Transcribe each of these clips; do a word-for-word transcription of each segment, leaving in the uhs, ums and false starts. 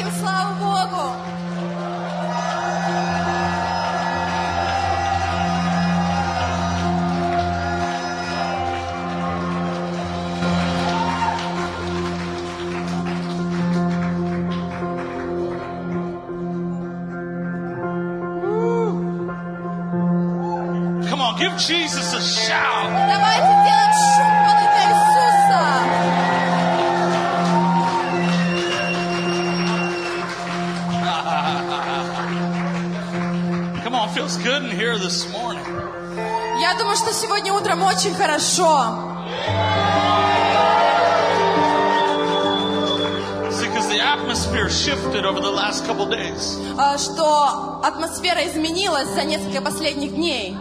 Воздадим славу Богу. Come on, give Jesus a shout. Давайте делать шум во имя Иисуса. Come on, feels good in here this morning. Я думаю, что сегодня утром очень хорошо. See, because the atmosphere shifted over the last couple days. А, что атмосфера изменилась за несколько последних дней.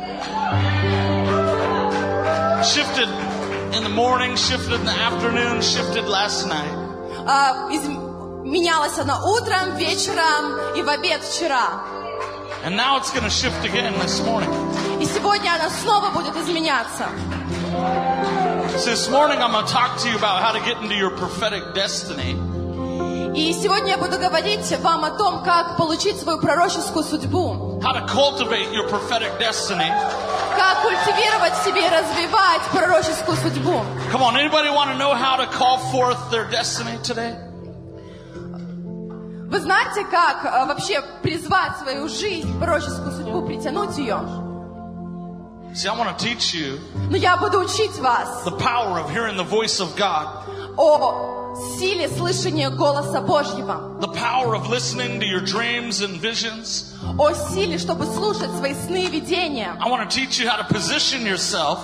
Shifted in the morning, shifted in the afternoon, shifted last night. А, из- менялась она утром, вечером и в обед вчера. And now it's going to shift again this morning. И сегодня она снова будет изменяться. So this morning I'm going to talk to you about how to get into your prophetic destiny. И сегодня я буду говорить вам о том, как получить свою пророческую судьбу. How to cultivate your prophetic destiny. Как культивировать в себе и развивать пророческую судьбу. Come on, anybody want to know how to call forth their destiny today? Вы знаете, как э, вообще призвать свою жизнь, пророческую судьбу, притянуть ее? See, I want to teach you Но я буду учить вас the power of hearing the voice of God. о силе слышания голоса Божьего. The power of listening to your dreams and visions. О силе, чтобы слушать свои сны и видения. I want to teach you how to position yourself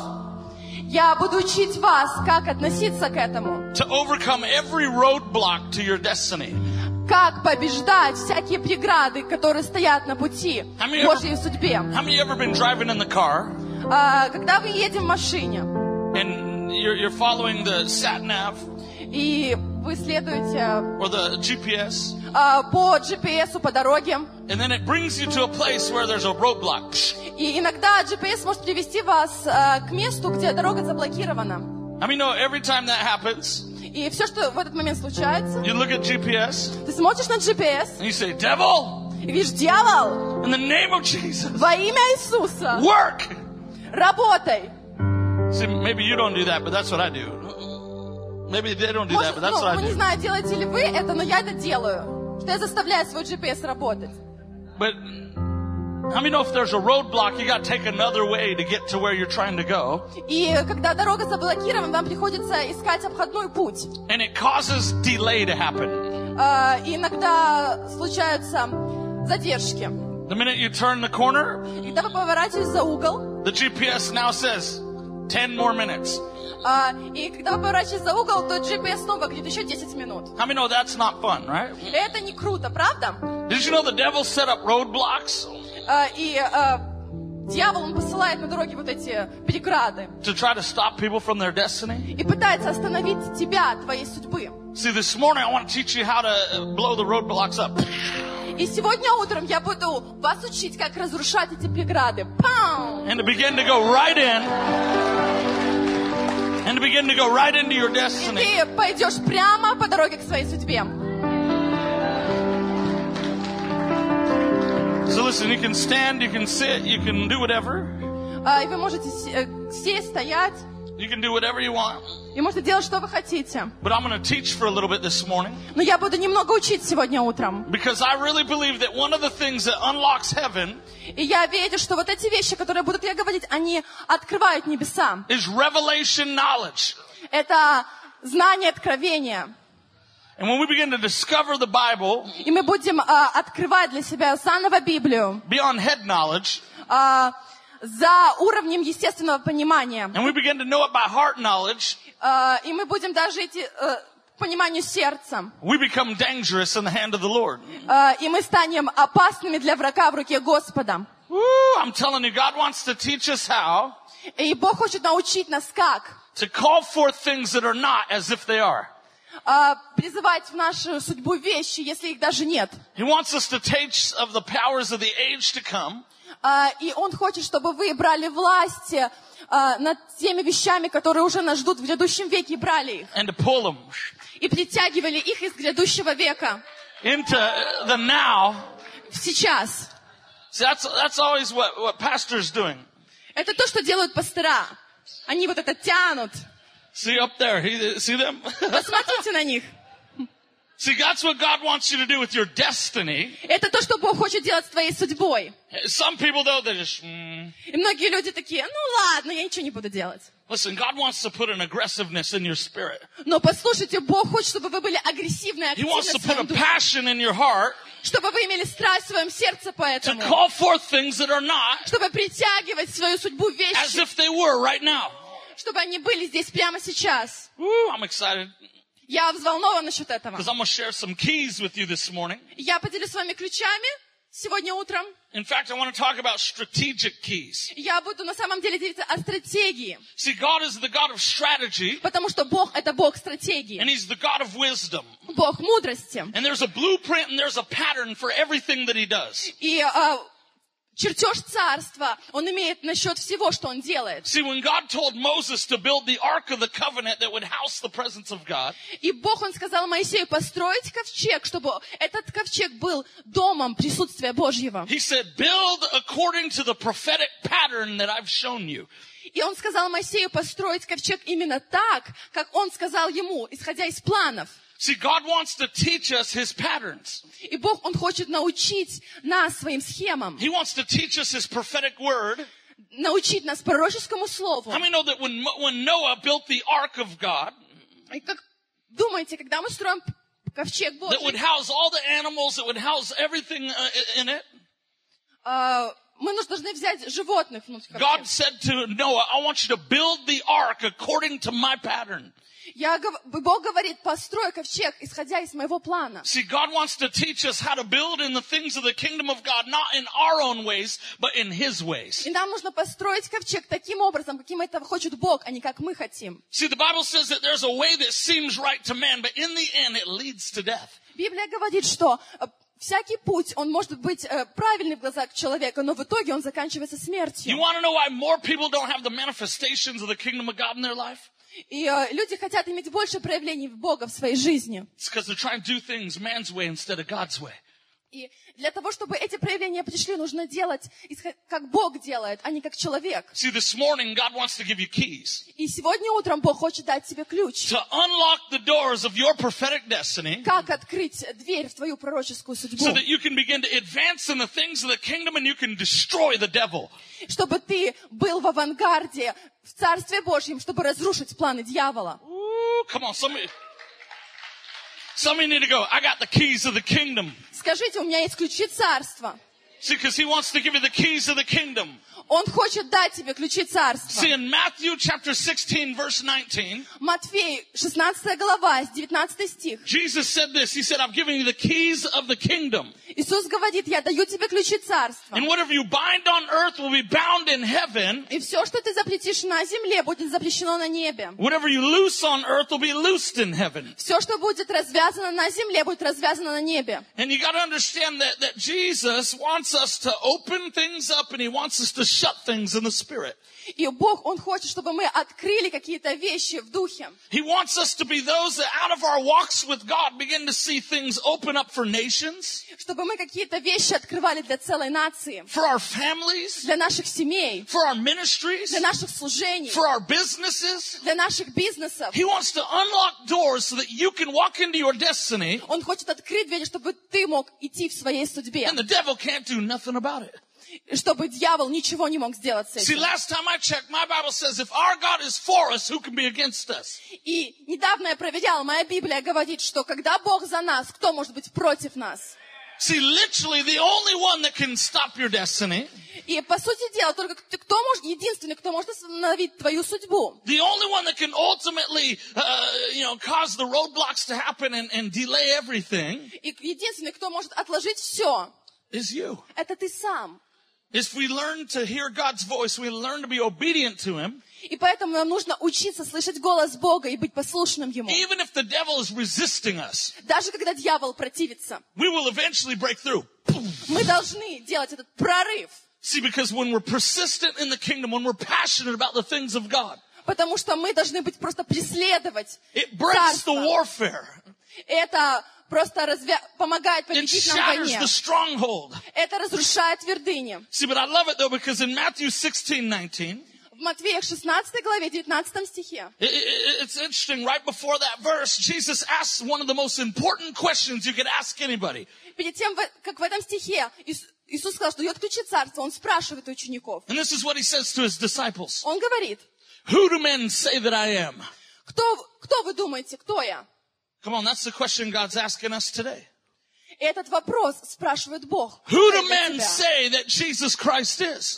Я буду учить вас, как относиться к этому. to overcome every roadblock to your destiny. Как побеждать всякие преграды, которые стоят на пути How many Божьей судьбе. How many of you ever been driving in the car А, Когда вы едете в машине, and you're, you're following the sat nav и вы следуете or the G P S, а, по джи пи эс по дороге, and then it brings you to a place where there's a roadblock. и иногда джи пи эс может привести вас а, к месту, где дорога заблокирована. I mean, no, every time that happens, И все, что в этот момент случается, you look at G P S ты смотришь на джи пи эс and you say, "Devil, и видишь: дьявол, in the name of Jesus, во имя Иисуса, work." работай. See, maybe you don't do that, but that's what I do. Maybe they don't do that, Может, but that's ну, what ну, I не do. знаю, делаете ли вы это, но я это делаю. Что я заставляю свой джи пи эс работать. But how many know if there's a roadblock, you got to take another way to get to where you're trying to go, И когда дорога заблокирована, вам приходится искать обходной путь. and it causes delay to happen. А, и иногда случаются задержки. The minute you turn the corner, И когда вы поворачиваетесь за угол, the G P S now says ten more minutes. а, и когда вы поворачиваетесь за угол, то джи пи эс снова говорит: еще десять минут. How many know that's not fun, right? И это не круто, правда? Did you know the devil set up roadblocks А, и а, дьявол, он посылает на дороге вот эти преграды to try to stop people from their destiny? и пытается остановить тебя от твоей судьбы. See, this morning I want to teach you how to blow the roadblocks up. И сегодня утром я буду вас учить, как разрушать эти преграды. Пам! And to begin to go right in. And to begin to go right into your И destiny. ты пойдешь прямо по дороге к своей судьбе. So listen, you can stand, you can sit, you can do whatever. А, И вы можете с- э, сесть, стоять, You can do whatever you want. и можете делать, что вы хотите. But I'm going to teach for a little bit this morning. Но я буду немного учить сегодня утром. Because I really believe that one of the things that unlocks heaven И я верю, что вот эти вещи, которые будут я говорить, они открывают небеса. is revelation knowledge. Это знание, откровение. And when we begin to discover the Bible И мы будем а, открывать для себя заново Библию beyond head knowledge, а, за уровнем естественного понимания. and we begin to know it by heart knowledge, А, и мы будем даже идти э, к пониманию сердцем. we become dangerous in the hand of the Lord. А, и мы станем опасными для врага в руке Господа. Woo, I'm telling you, God wants to teach us how И Бог хочет научить нас, как to call forth things that are not as if they are. а, призывать в нашу судьбу вещи, если их даже нет. He wants us to taste of the powers of the age to come. А, и Он хочет, чтобы вы брали власть а, над теми вещами, которые уже нас ждут в грядущем веке, и брали их. And to pull them. И притягивали их из грядущего века. into the now. Сейчас. See, that's, that's always what, what pastors doing. Это то, что делают пастора. Они вот это тянут. See up there, he, see them? Посмотрите на них. See, that's what God wants you to do with your destiny. Это то, что Бог хочет делать с твоей судьбой. Some people, though, they just... Mm. И многие люди такие, ну ладно, я ничего не буду делать. Listen, God wants to put an aggressiveness in your spirit. Но послушайте, Бог хочет, чтобы вы были агрессивны, He активны wants в to put своем a духе. passion in your heart Чтобы вы имели страсть в своем сердце по to этому. call forth things that are not Чтобы притягивать в свою судьбу as вещи. if they were right now. Чтобы они были здесь прямо сейчас. Woo, I'm excited Я взволнована насчет этого. because I'm going to share some keys with you this morning. Я поделюсь с вами ключами сегодня утром. In fact, I want to talk about strategic keys. Я буду на самом деле делиться о стратегии. See, God is the God of strategy, Потому что Бог — это Бог стратегии. and He's the God of wisdom. Бог мудрости. And there's a blueprint and there's a pattern for everything that He does. И а, чертеж царства, он имеет насчет всего, что он делает. See, when God told Moses to build the Ark of the Covenant that would house the presence of God, И Бог, он сказал Моисею построить ковчег, чтобы этот ковчег был домом присутствия Божьего. He said, build according to the prophetic pattern that I've shown you. И он сказал Моисею построить ковчег именно так, как он сказал ему, исходя из планов. See, God wants to teach us His patterns. И Бог, он хочет научить нас своим схемам, He wants to teach us His prophetic word. научить нас пророческому слову. How many know that when, when Noah built the Ark of God, И как думаете, когда мы строим ковчег that would Божий, house all the animals, that would house everything uh, in it, а, мы нуж- должны взять животных внутрь God ковчега. said to Noah, I want you to build the ark according to my pattern. Я гов- Бог говорит, построй ковчег, исходя из моего плана. See, God wants to teach us how to build in the things of the kingdom of God, not in our own ways, but in His ways. И нам нужно построить ковчег таким образом, каким этого хочет Бог, а не как мы хотим. See, the Bible says that there's a way that seems right to man, but in the end it leads to death. Библия говорит, что э, всякий путь, он может быть э, правильный в глазах человека, но в итоге он заканчивается You смертью. want to know why more people don't have the manifestations of the kingdom of God in their life? И э, люди хотят иметь больше проявлений Бога в своей жизни. It's because they're trying to do things man's way instead of God's way. И для того, чтобы эти проявления пришли, нужно делать, исход- как Бог делает, а не как человек. See, this morning God wants to give you keys И сегодня утром Бог хочет дать тебе ключ. to unlock the doors of your prophetic destiny Как открыть дверь в твою пророческую судьбу. so that you can begin to advance in the things of the kingdom and you can destroy the devil. Чтобы ты был в авангарде, в Царстве Божьем, чтобы разрушить планы дьявола. Ooh, come on, somebody. Somebody need to go, I got the keys of the kingdom. Скажите, у меня есть ключи Царства. See, because he wants to give you the keys of the kingdom. Он хочет дать тебе ключи Царства. See, in Matthew chapter sixteen, verse nineteen, Матфей, шестнадцатая глава, девятнадцатый стих. Jesus said this. He said, I've given you the keys of the kingdom. Иисус говорит, я даю тебе ключи Царства. And whatever you bind on earth will be bound in heaven. И все, что ты запретишь на земле, будет запрещено на небе. Whatever you loose on earth will be loosed in heaven. Все, что будет развязано на земле, будет развязано на небе. And you got to understand that, that Jesus wants us to open things up and he wants us to shut things in the spirit. И Бог, Он хочет, чтобы мы открыли какие-то вещи в духе. He wants us to be those that out of our walks with God begin to see things open up for nations, Чтобы мы какие-то вещи открывали для целой нации. for our families, Для наших семей. for our ministries, Для наших служений. for our businesses. Для наших бизнесов. He wants to unlock doors so that you can walk into your destiny Он хочет открыть двери, чтобы ты мог идти в своей судьбе. and the devil can't do nothing about it. И чтобы дьявол ничего не мог сделать с See, этим. last time I checked, my Bible says if our God is for us, who can be against us? И недавно я проверяла, моя Библия говорит, что когда Бог за нас, кто может быть против нас? See, literally the only one that can stop your destiny, И по сути дела, только кто кто может, единственный, кто может остановить твою судьбу. the only one that can ultimately, uh, you know, cause the roadblocks to happen and, and delay everything И единственный, кто может отложить все, is you. это ты сам. If we learn to hear God's voice, we learn to be obedient to Him, И поэтому нам нужно учиться слышать голос Бога и быть послушным Ему. even if the devil is resisting us, Даже когда дьявол противится, we will eventually break through. мы должны делать этот прорыв. See, because when we're persistent in the kingdom, when we're passionate about the things of God, Потому что мы должны быть просто преследовать it breaks the царство. warfare. Это просто развя... помогает It победить нам в shatters войне. the stronghold. Это разрушает твердыни. See, but I love it though, because in Matthew sixteen nineteen, В Матфея шестнадцатой главе, девятнадцатом стихе, it, it, it's interesting, right before that verse, Jesus asks one of the most important questions you could ask anybody. перед тем, как в этом стихе Ис- Иисус сказал, что дает ключи царства, Он спрашивает у учеников. And this is what he says to his disciples. Он говорит, Who do men say that I am? кто, кто вы думаете, кто я? Come on, that's the question God's asking us today. И этот вопрос спрашивает Бог. Who Кто do для men тебя? say that Jesus Christ is?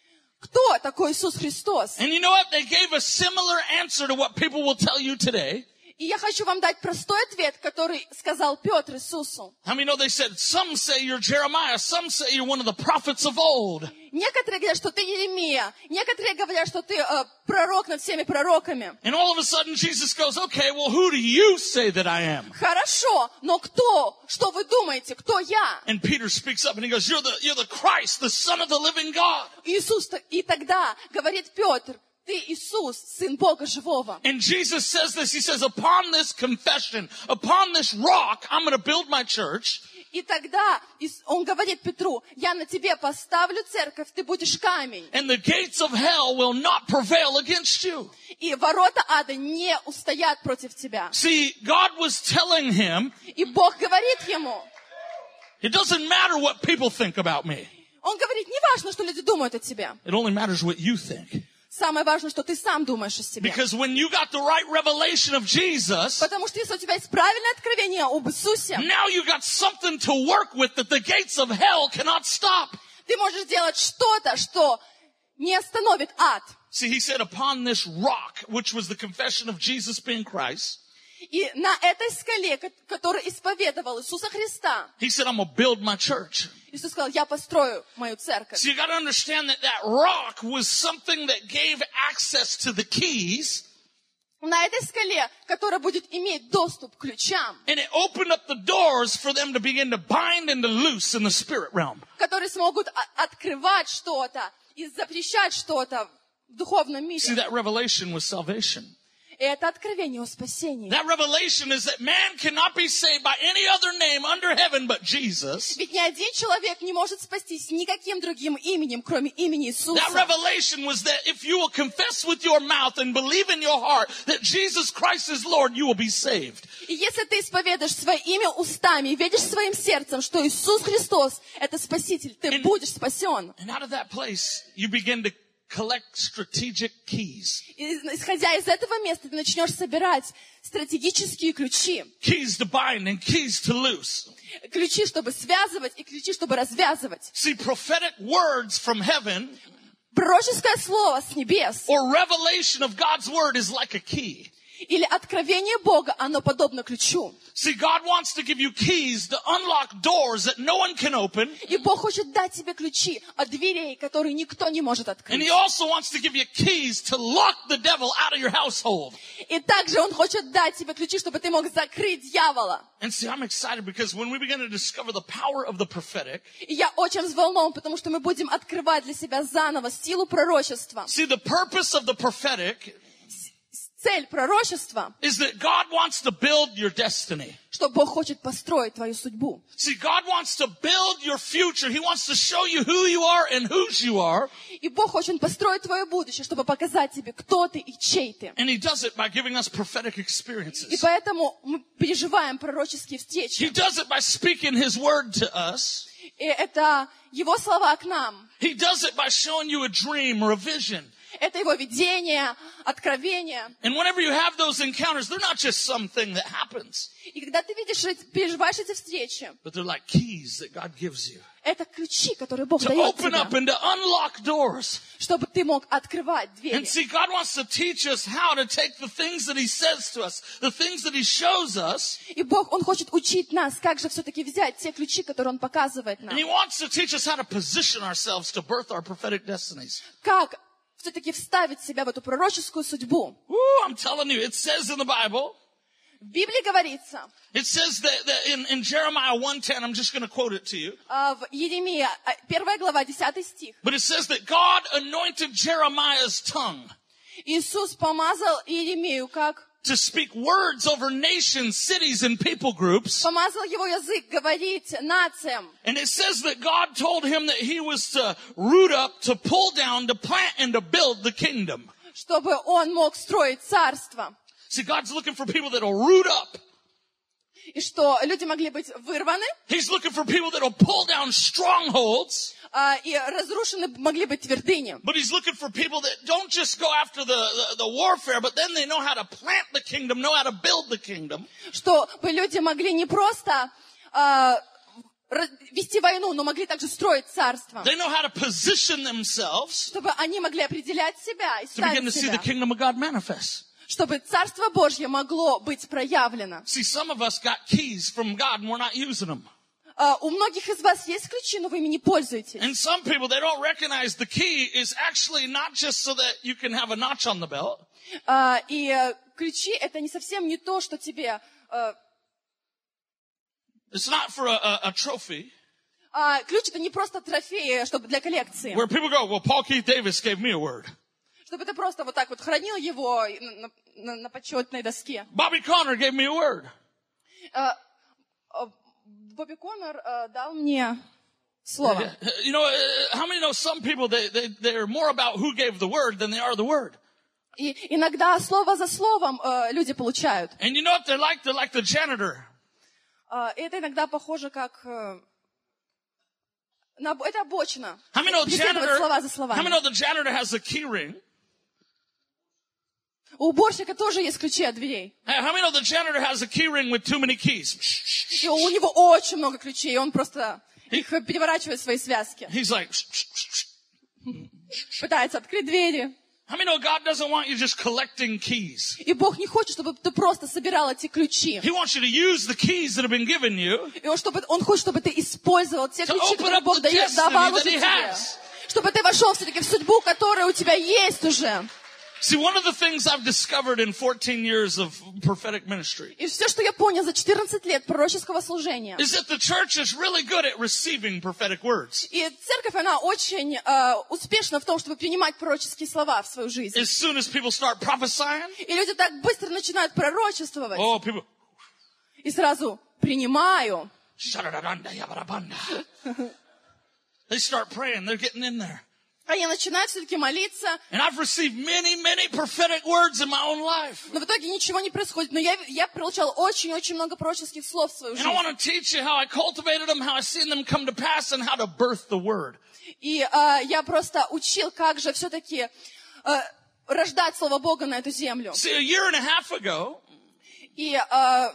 Кто такой Иисус Христос? And you know what? They gave a similar answer to what people will tell you today. И я хочу вам дать простой ответ, который сказал Петр Иисусу. How many know they said, some say you're Jeremiah, some say you're one of the prophets of old. Некоторые говорят, что ты Еремия. Некоторые говорят, что ты э, пророк над всеми пророками. And all of a sudden Jesus goes, okay, well, who do you say that I am? Хорошо, но кто? Что вы думаете? Кто я? And Peter speaks up and he goes, you're the, you're the Christ, the Son of the living God. Иисус, и тогда говорит Петр, ты Иисус, Сын Бога Живого. And Jesus says this, he says, upon this confession, upon this rock, I'm going to build my church. И тогда Ис- он говорит Петру, я на тебе поставлю церковь, ты будешь камень. And the gates of hell will not prevail against you. И ворота ада не устоят против тебя. See, God was telling him, И Бог говорит ему, it doesn't matter what people think about me. он говорит, не важно, что люди думают о тебе. It only matters what you think. Самое важное, что ты сам думаешь о себе. Because when you got the right revelation of Jesus, Потому что если у тебя есть правильное откровение об Иисусе, now you got something to work with that the gates of hell cannot stop. ты можешь делать что-то, что не остановит ад. See, he said, upon this rock, which was the confession of Jesus being Christ, И на этой скале, ко- которую исповедовал Иисуса Христа, he said, I'm going to build my church. Иисус сказал, я построю мою церковь. So you got to understand that that rock was something that gave access to the keys, На этой скале, которая будет иметь доступ к ключам, and it opened up the doors for them to begin to bind and to loose in the spirit realm. которые смогут о- открывать что-то и запрещать что-то в духовном See, мире. that revelation was salvation. И это откровение о спасении. That revelation is that man cannot be saved by any other name under heaven but Jesus. Ведь ни один человек не может спастись никаким другим именем, кроме имени Иисуса. That revelation was that if you will confess with your mouth and believe in your heart that Jesus Christ is Lord, you will be saved. И если ты исповедуешь свое имя устами и веришь своим сердцем, что Иисус Христос — это Спаситель, ты And- будешь спасен. And out of that place, you begin to collect strategic keys. И, исходя из этого места, ты начнешь собирать стратегические ключи. Keys to bind and keys to loose. Ключи, чтобы связывать, и ключи, чтобы развязывать. See, prophetic words from heaven Пророческое слово с небес or revelation of God's word is like a key. или откровение Бога, оно подобно ключу. See, God wants to give you keys to unlock doors that no one can open. И Бог хочет дать тебе ключи от дверей, которые никто не может And открыть. he also wants to give you keys to lock the devil out of your household. И также Он хочет дать тебе ключи, чтобы ты мог закрыть дьявола. And see, I'm excited because when we begin to discover the power of the prophetic, И я очень взволнован, потому что мы будем открывать для себя заново силу пророчества. see, the purpose of the prophetic Цель пророчества, is that God wants to build your destiny. что Бог хочет построить твою судьбу. See, God wants to build your future. He wants to show you who you are and whose you are. И Бог хочет построить твое будущее, чтобы показать тебе, кто ты и чей ты. And he does it by giving us prophetic И experiences. поэтому мы переживаем пророческие встречи. He does it by speaking his word to us. И это Его слова к нам. He does it by showing you a dream or a vision. Это Его видение, откровение. And whenever you have those encounters, they're not just something that happens, И когда ты видишь, эти- переживаешь эти встречи, but they're like keys that God gives you это ключи, которые Бог to дает open up тебе, and to unlock doors. чтобы ты мог открывать двери. And see, God wants to teach us how to take the things that he says to us, the things that he shows us, И Бог, Он хочет учить нас, как же все-таки взять те ключи, которые Он показывает нам. and he wants to teach us how to position ourselves to birth our prophetic destinies. Как все-таки вставить себя в эту пророческую судьбу. Woo, I'm telling you, it says in the Bible, В Библии говорится, it says that, that in, in Jeremiah one ten, I'm just going to quote it to you, а, в Еремии, а, первая глава, десятый стих. but it says that God anointed Jeremiah's tongue. Иисус помазал Иеремию как to speak words over nations, cities, and people groups. помазал его язык говорить нациям. And it says that God told him that he was to root up, to pull down, to plant, and to build the kingdom. Чтобы он мог строить царство. See, God's looking for people that'll root up. И что люди могли быть вырваны, He's looking for people that'll pull down strongholds. а, и разрушены могли быть твердыни. But he's looking for people that don't just go after the, the, the warfare, but then they know how to plant the kingdom, know how to build the kingdom. Чтобы люди могли не просто а, вести войну, но могли также строить царство. They know how to position themselves Чтобы они могли определять себя и to begin ставить to see the себя. kingdom of God manifest. Чтобы Царство Божье могло быть проявлено. See, some of us got keys from God and we're not using them. Uh, у многих из вас есть ключи, но вы ими не пользуетесь. And some people, they don't recognize the key is actually not just so that you can have a notch on the belt. Uh, и uh, ключи — это не совсем не то, что тебе... Uh, It's not for a, a, a trophy. uh, ключ — это не просто трофей, чтобы для коллекции. Where people go, well, Paul Keith Davis gave me a word. Чтобы ты просто вот так вот хранил его на, на, на почетной доске. Bobby Conner gave me a word. Uh, uh, Бобби Коннор uh, дал мне слово. You know, how many know some people, they, they, they're more about who gave the word than they are the word. И иногда слово за словом uh, люди получают. And you know what they're like? They're like the janitor. Uh, это иногда похоже как... Uh, на, это обочина. How many know Перекидывать слова за janitor, словами. how many know the janitor has a key ring? У уборщика тоже есть ключи от дверей. How many know the janitor has a key ring with too many keys? И у него очень много ключей, и он просто их переворачивает в свои связки. He's like, Пытается открыть двери. how many know God doesn't want you just collecting keys? И Бог не хочет, чтобы ты просто собирал эти ключи. He wants you to use the keys that have been given you И он, чтобы, он хочет, чтобы ты использовал те to ключи, open которые up Бог the дает, destiny давал that уже He тебе. has. Чтобы ты вошел все-таки в судьбу, которая у тебя есть уже. See, one of the things I've discovered in fourteen years of prophetic ministry И все, что я понял за четырнадцать лет пророческого служения. is that the church is really good at receiving prophetic words. И церковь, она очень э, успешна в том, чтобы принимать пророческие слова в свою жизнь. As soon as people start prophesying, И люди так быстро начинают пророчествовать. oh, people, И сразу принимаю. they start praying, they're getting in there. Они начинают все-таки молиться. And I've received many, many prophetic words in my own life. Но в итоге ничего не происходит. Но я, я получала очень-очень много пророческих слов в свою And I жизнь. want to teach you how I cultivated them, how I seen them come to pass, and how to birth the word. И э, я просто учил, как же все-таки э, рождать Слово Бога на эту землю. See, a year and a half ago, И э,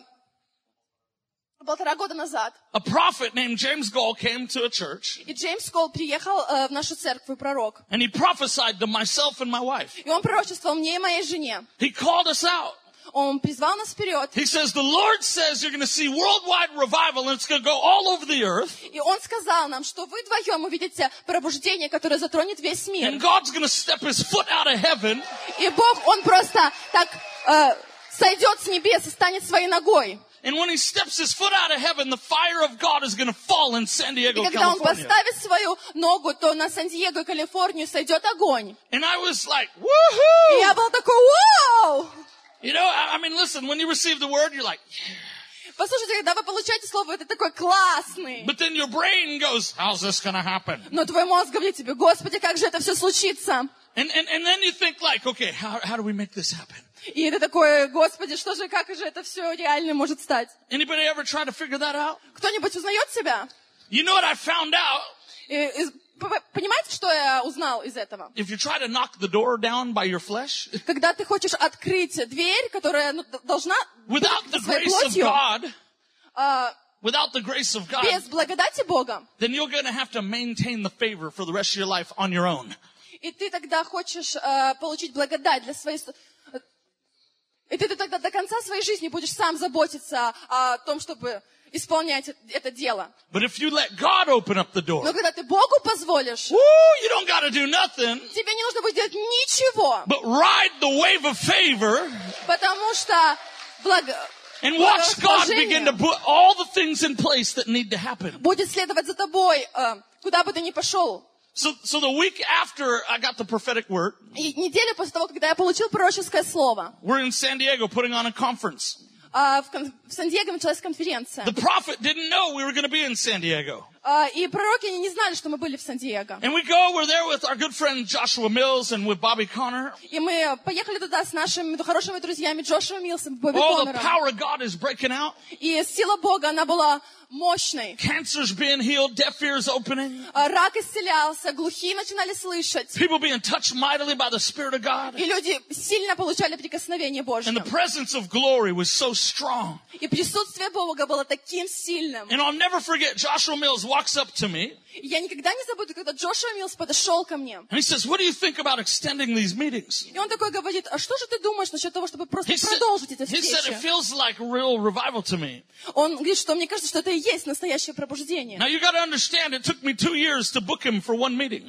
полтора года назад a prophet named James Gall came to a church, и Джеймс Колл приехал э, в нашу церковь, пророк. and he prophesied to myself and my wife. И он пророчествовал мне и моей жене. He called us out. Он призвал нас вперед. He says, the Lord says you're going to see worldwide revival, and it's going to go all over the earth. И он сказал нам, что вы вдвоем увидите пробуждение, которое затронет весь мир. And God's going to step his foot out of heaven, И Бог, Он просто так э, сойдет с небес и станет своей ногой. and when he steps his foot out of heaven, the fire of God is going to fall in San И Diego, когда Он California. поставит свою ногу, то на Сан-Диего и Калифорнию сойдет огонь. And I was like, И woohoo! я был такой, вау! You know, I I mean, listen, when you receive the word, you're like, yeah. Послушайте, когда вы получаете слово, это такой классный. But then your brain goes, how's this going to happen? Но твой мозг говорит тебе, Господи, как же это все случится? And, and, and then you think like, okay, how, how do we make this happen? И ты такой, Господи, что же, как же это все реально может стать? Anybody ever try to figure that out? Кто-нибудь узнает себя? You know what I found out? И- и- п- понимаете, что я узнал из этого? If you try to knock the door down by your flesh, Когда ты хочешь открыть дверь, которая ну, д- должна without быть the своей grace of плотью, God, а, without the grace of God, без благодати Бога, then you're going to have to maintain the favor for the rest of your life on your own. и ты тогда хочешь а, получить благодать для своей... с- И ты, ты тогда до конца своей жизни будешь сам заботиться о том, чтобы исполнять это дело. But if you let God open up the door, Но когда ты Богу позволишь, woo, you don't got to do nothing тебе не нужно будет делать ничего, but ride the wave of favor потому что благо... and watch God благорасположение begin to put all the things in place that need to happen. будет следовать за тобой, э, куда бы ты ни пошел. So, so the week after I got the prophetic word, И неделю после того, когда я получил пророческое слово, we're in San Diego putting on a conference. а, в, кон- в Сан-Диего началась конференция. The prophet didn't know we were going to be in San Diego. А, И пророки они не знали, что мы были в Сан-Диего. And we go, we're there with our good friend Joshua Mills and with Bobby Conner. И мы поехали туда с нашими хорошими друзьями Джошуа Милсом, Бобби Oh, the Коннором. power of God is breaking out. И сила Бога, она была мощной. Cancer's being healed, deaf ears opening. А, Рак исцелялся, глухие начинали слышать. People being touched mightily by the Spirit of God. И люди сильно получали прикосновение Божье. And the presence of glory was so strong. И присутствие Бога было таким сильным. And I'll never forget, Joshua Mills walks up to me И я никогда не забуду, когда Джошуа Милс подошел ко мне. and he says, what do you think about extending these meetings? И он такой говорит: а что же ты думаешь насчет того, чтобы просто He said, продолжить эти he said, it встречи? feels like real revival to me. Он говорит, что мне кажется, что это и есть настоящее пробуждение. Now you got to understand, it took me two years to book him for one meeting.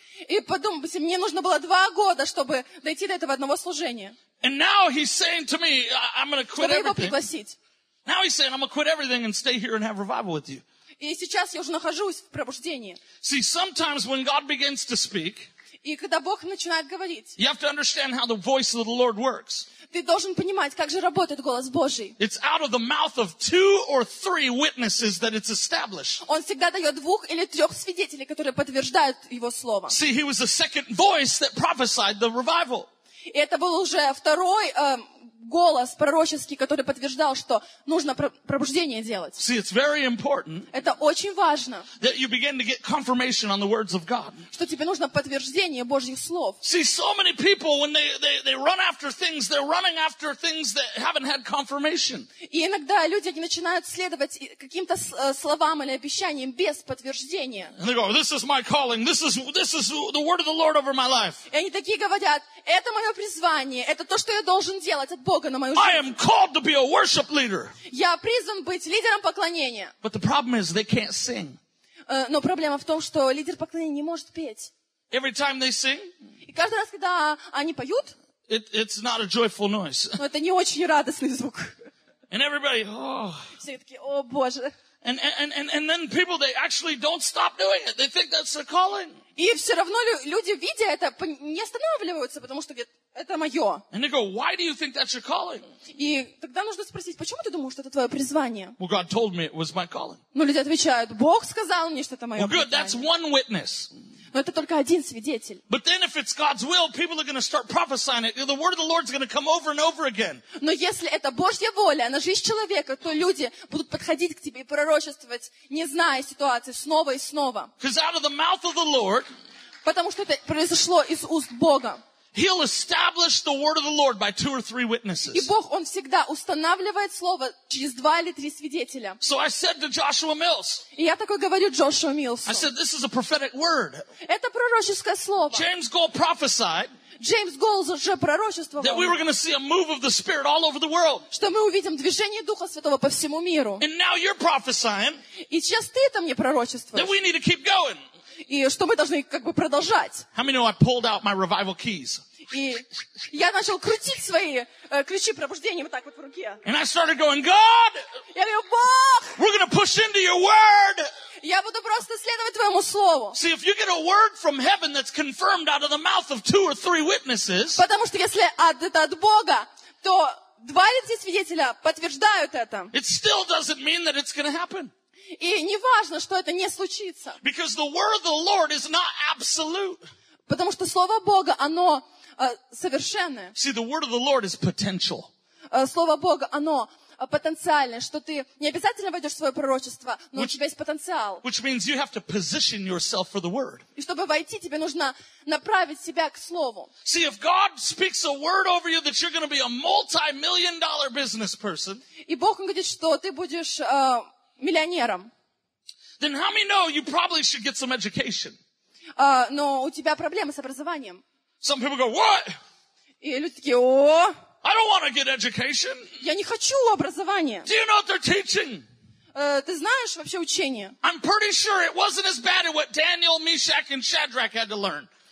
И подумайте, мне нужно было два года, чтобы дойти до этого одного служения, And now he's saying to me, I- I'm going to quit чтобы его everything. пригласить. Now he's saying, I'm going to quit everything and stay here and have revival with you. И сейчас я уже нахожусь в пробуждении. See, sometimes when God begins to speak, И когда Бог начинает говорить, you have to understand how the voice of the Lord works. ты должен понимать, как же работает голос Божий. It's out of the mouth of two or three witnesses that it's established. Он всегда дает двух или трех свидетелей, которые подтверждают его слово. See, he was the second voice that prophesied the revival. И это был уже второй э, голос пророческий, который подтверждал, что нужно про- пробуждение делать. See, it's very important Это очень важно, that you begin to get confirmation on the words of God. что тебе нужно подтверждение Божьих слов. See, so many people, when they, they, they run after things, they're running after things that haven't had confirmation. И иногда люди они начинают следовать и- каким-то с- э, словам или обещаниям без подтверждения. And they go, this is my calling. This is, this is the word of the Lord over my life. И они такие говорят: это мое призвание, это то, что я должен делать от Бога на мою I жизнь. am called to be a worship leader. Я призван быть лидером поклонения. But the problem is they can't sing. Э, Но проблема в том, что лидер поклонения не может петь. Every time they sing, И каждый раз, когда они поют, it, it's not a joyful noise. ну, это не очень радостный звук. And everybody, oh. Все такие: о Боже. And, and, and, and then people, they actually don't stop doing it. They think that's their calling. И все равно лю- люди, видя это, пон- не останавливаются, потому что говорят: это мое. And they go, why do you think that's your calling? И тогда нужно спросить: почему ты думаешь, что это твое призвание? Well, God told me it was my calling. Ну, люди отвечают: Бог сказал мне, что это мое Well, good, that's призвание. one witness. Но это только один свидетель. But then if it's God's will, people are going to start prophesying it. The word of the Lord's going to come over and over again. Но если это Божья воля на жизнь человека, то люди будут подходить к тебе и пророчествовать, не зная ситуации, снова и снова. Because out of the mouth of the Lord, Потому что это произошло из уст Бога. He'll establish the word of the Lord by two or three И witnesses. Бог, Он всегда устанавливает слово через два или три свидетеля. So I said to Joshua Mills, И я такой говорю Джошуа Милсу: I said, this is a prophetic word. это пророческое слово. James Gold prophesied Джеймс Голлз уже пророчествовал, that we were going to see a move of the Spirit all over the world. что мы увидим движение Духа Святого по всему миру. And now you're prophesying И сейчас ты это мне пророчествуешь. that we need to keep going. И что мы должны как бы продолжать. How many know I pulled out my revival keys? И я начал крутить свои э, ключи пробуждения вот так вот в руке. And I started going, God, Я говорю: Бог, we're going to push into your word. я буду просто следовать твоему слову. See, if you get a word from heaven that's confirmed out of the mouth of two or three witnesses, Потому что если от- это от Бога, то два или три свидетеля подтверждают это. it still doesn't mean that it's going to happen. И не важно, что это не случится. Because the word of the Lord is not absolute. Потому что Слово Бога, оно э, совершенное. See, the word of the Lord is potential. Э, Слово Бога, оно э, потенциальное, что ты не обязательно войдешь в свое пророчество, но у Which- тебя есть потенциал. Which means you have to position yourself for the word. И чтобы войти, тебе нужно направить себя к Слову. See, if God speaks a word over you that you're going to be a multi-million dollar business person, И Бог говорит, что ты будешь э, миллионером, then how many know you probably should get some education? э, но у тебя проблемы с образованием. Some people go, what? И люди такие: о, I don't want to get education. я не хочу образования. Do you know what they're teaching? Э, ты знаешь вообще учение? I'm pretty sure it wasn't as bad as what Daniel, Meshach, and Shadrach had to learn.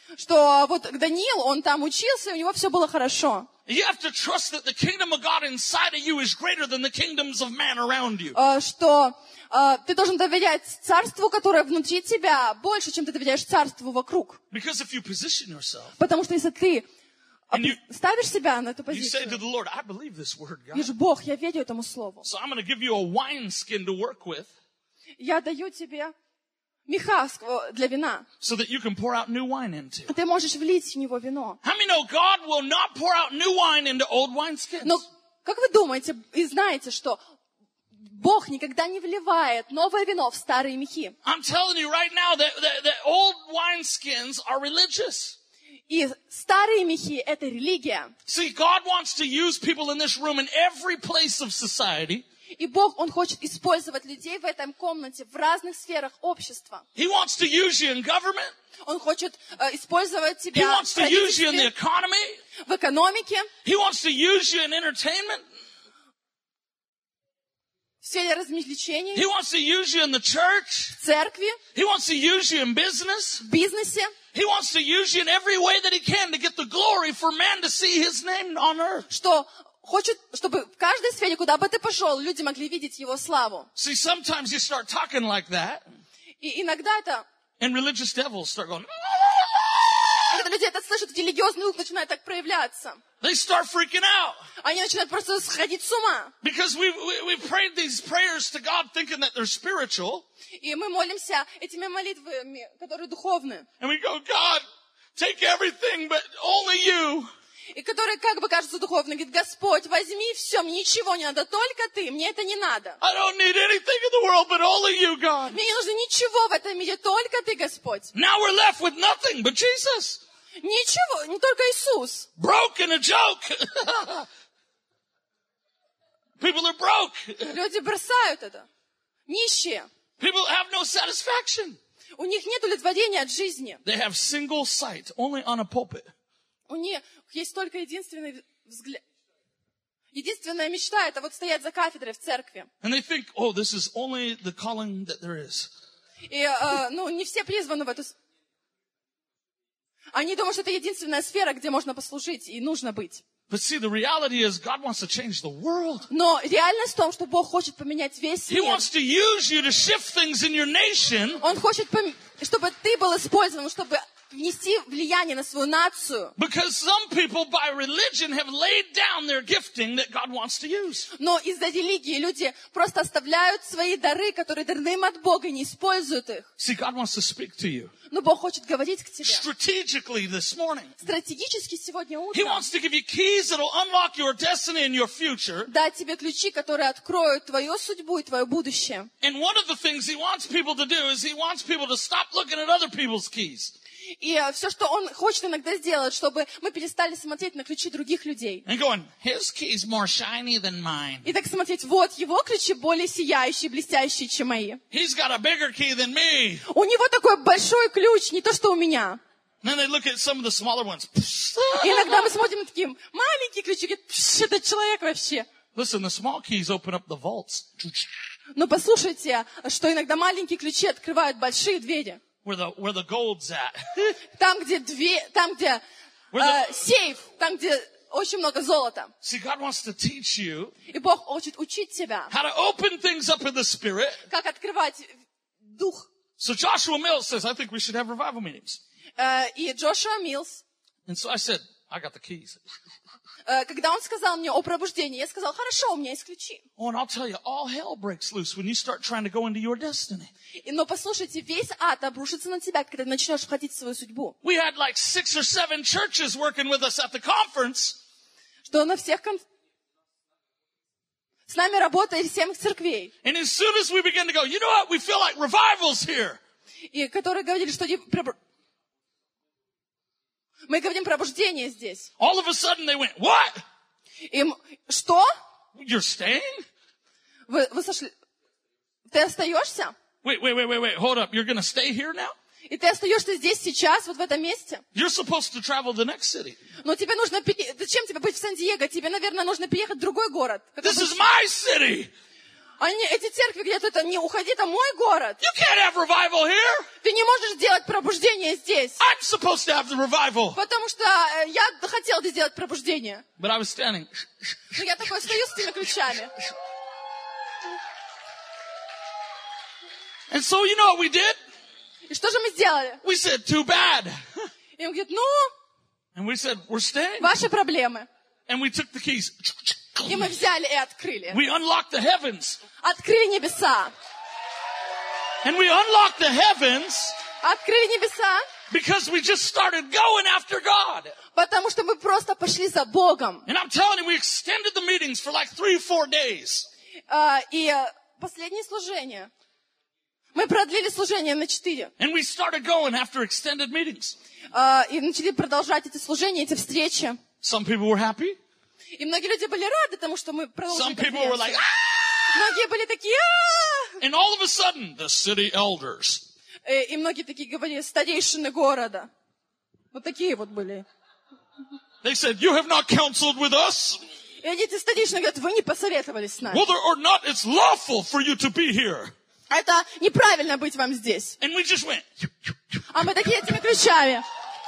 что вот Даниил, он там учился, и у него все было хорошо. You have to trust that the kingdom of God inside of you is greater than the kingdoms of man around you. Uh, что uh, ты должен доверять царству, которое внутри тебя, больше, чем ты доверяешь царству вокруг. Because if you position yourself, Потому что если ты and you, ставишь себя на эту you say to позицию, the Lord, I believe this word, God. видишь, Бог, я верю этому слову. So I'm going to give you a wineskin to work with Я даю тебе меха для вина. so that you can pour out new wine into. Ты можешь влить в него вино. How many know God will not pour out new wine into old wineskins? Но как вы думаете и знаете, что Бог никогда не вливает новое вино в старые мехи? I'm telling you right now that, that, that old wineskins are religious. И старые мехи — это религия. See, God wants to use people in this room in every place of society. И Бог, Он хочет использовать людей в этом комнате, в разных сферах общества. He wants to use you in government. Он хочет э, использовать He тебя wants в to use you in the правительстве, economy. в экономике, He wants to use you in entertainment. в сфере развлечений, He wants to use you in the church. в церкви, He wants to use you in business. в бизнесе. He wants to use you in every way that he can to get the glory for man to see his name on earth. Что хочет, чтобы в каждой сфере, куда бы ты пошел, люди могли видеть Его славу. See, sometimes you start talking like that, И иногда это, and religious devils start going, когда люди это слышат, религиозный дух начинает так проявляться. they start freaking out. Они начинают просто сходить с ума. Because we, we, we prayed these prayers to God thinking that they're spiritual. И мы молимся этими молитвами, которые духовны. And we go, God, take everything but only you. И которые как бы кажутся духовными. Говорит, Господь, возьми все, мне ничего не надо, только Ты, мне это не надо. I don't need anything in the world but only you, God. Мне не нужно ничего в этом мире, только Ты, Господь. Now we're left with nothing but Jesus. Ничего, не только Иисус. Broke and a joke. People are broke. Люди бросают это. Нищие. People have no satisfaction. У них нет удовлетворения от жизни. They have single sight only on a pulpit. У них есть только единственный взгляд. Единственная мечта — это вот стоять за кафедрой в церкви. And they think, oh, this is only the calling that there is. И, э, ну, не все призваны в эту... с- Они думают, что это единственная сфера, где можно послужить и нужно быть. But see, the reality is God wants to change the world. Но реальность в том, что Бог хочет поменять весь He мир. wants to use you to shift things in your nation. Он хочет, пом- чтобы ты был использован, чтобы внести влияние на свою нацию. Because some people by religion have laid down their gifting that God wants to use. Но из-за религии люди просто оставляют свои дары, которые даны им от Бога, и не используют их. See, God wants to speak to you Но Бог хочет говорить к тебе. strategically this morning. Стратегически сегодня He утром wants to give you keys that will unlock your destiny and your future. дать тебе ключи, которые откроют твою судьбу и твое будущее. And one of the things he wants people to do is he wants people to stop looking at other people's keys. И все, что Он хочет иногда сделать, чтобы мы перестали смотреть на ключи других людей. And going, his key's more shiny than mine. И так смотреть, вот его ключи более сияющие, блестящие, чем мои. He's got a bigger key than me. У него такой большой ключ, не то, что у меня. And then they look at some of the smaller ones. И иногда мы смотрим на такие маленькие ключи, говорят, пш, это человек вообще. Listen, the small keys open up the vaults. Но послушайте, что иногда маленькие ключи открывают большие двери. Where the, where the gold's at. Там, где дверь, там, где э, сейф, там, где очень много золота. See, God wants to teach you И Бог хочет учить тебя, how to open things up in the spirit. как открывать дух. So Joshua Mills says, I think we should have revival meetings. Э, и Джошуа Миллс, And so I said, I got the keys. э, когда он сказал мне о пробуждении, я сказала, хорошо, у меня есть ключи. Oh, and I'll tell you, all hell breaks loose when you start trying to go into your destiny. И, но послушайте, весь ад обрушится на тебя, когда ты начнешь входить в свою судьбу. We had like six or seven churches working with us at the conference. Что на всех конф... С нами работали семь церквей, And as soon as we began to go, you know what? We feel like revival's here. и которые говорили, что не пробу- мы говорим пробуждение здесь. All of a sudden they went, what? И м- что? You're staying? Вы, вы сошли? Ты остаешься? Wait, wait, wait, wait, wait. Hold up. You're going to stay here now? И ты остаешься здесь сейчас, вот в этом месте? You're supposed to travel to the next city. Но тебе нужно... пере- Зачем тебе быть в Сан-Диего? Тебе, наверное, нужно переехать в другой город. который This is будет- my city. Они, эти церкви говорят, это не уходи, это мой город. You can't have revival here. Ты не можешь делать пробуждение здесь. I'm supposed to have the revival. Потому что э, я хотел бы сделать пробуждение. But I was standing. Но я такой стою с этими ключами. And so you know what we did? И что же мы сделали? We said, too bad. И он говорит, ну, And we said, we're staying. ваши проблемы. And we took the keys. И мы взяли и открыли. We unlocked the heavens. Открыли небеса. And we unlocked the heavens Открыли небеса, because we just started going after God. потому что мы просто пошли за Богом. And I'm telling you, we extended the meetings for like three or four days. А, И э, последнее служение. Мы продлили служение на четыре. And we started going after extended meetings. А, И начали продолжать эти служения, эти встречи. Some people were happy. И многие люди были рады тому, что мы продолжили Some people were like, конференцию. ah! Многие были такие, «А-а-а!» And all of a sudden, the city elders, Э, И многие такие говорили, старейшины города. Вот такие вот были. they said, you have not counseled with us. И эти старейшины говорят, вы не посоветовались с нами. Whether or not it's lawful for you to be here. Это неправильно быть вам здесь. And we just went. А мы такие этими ключами.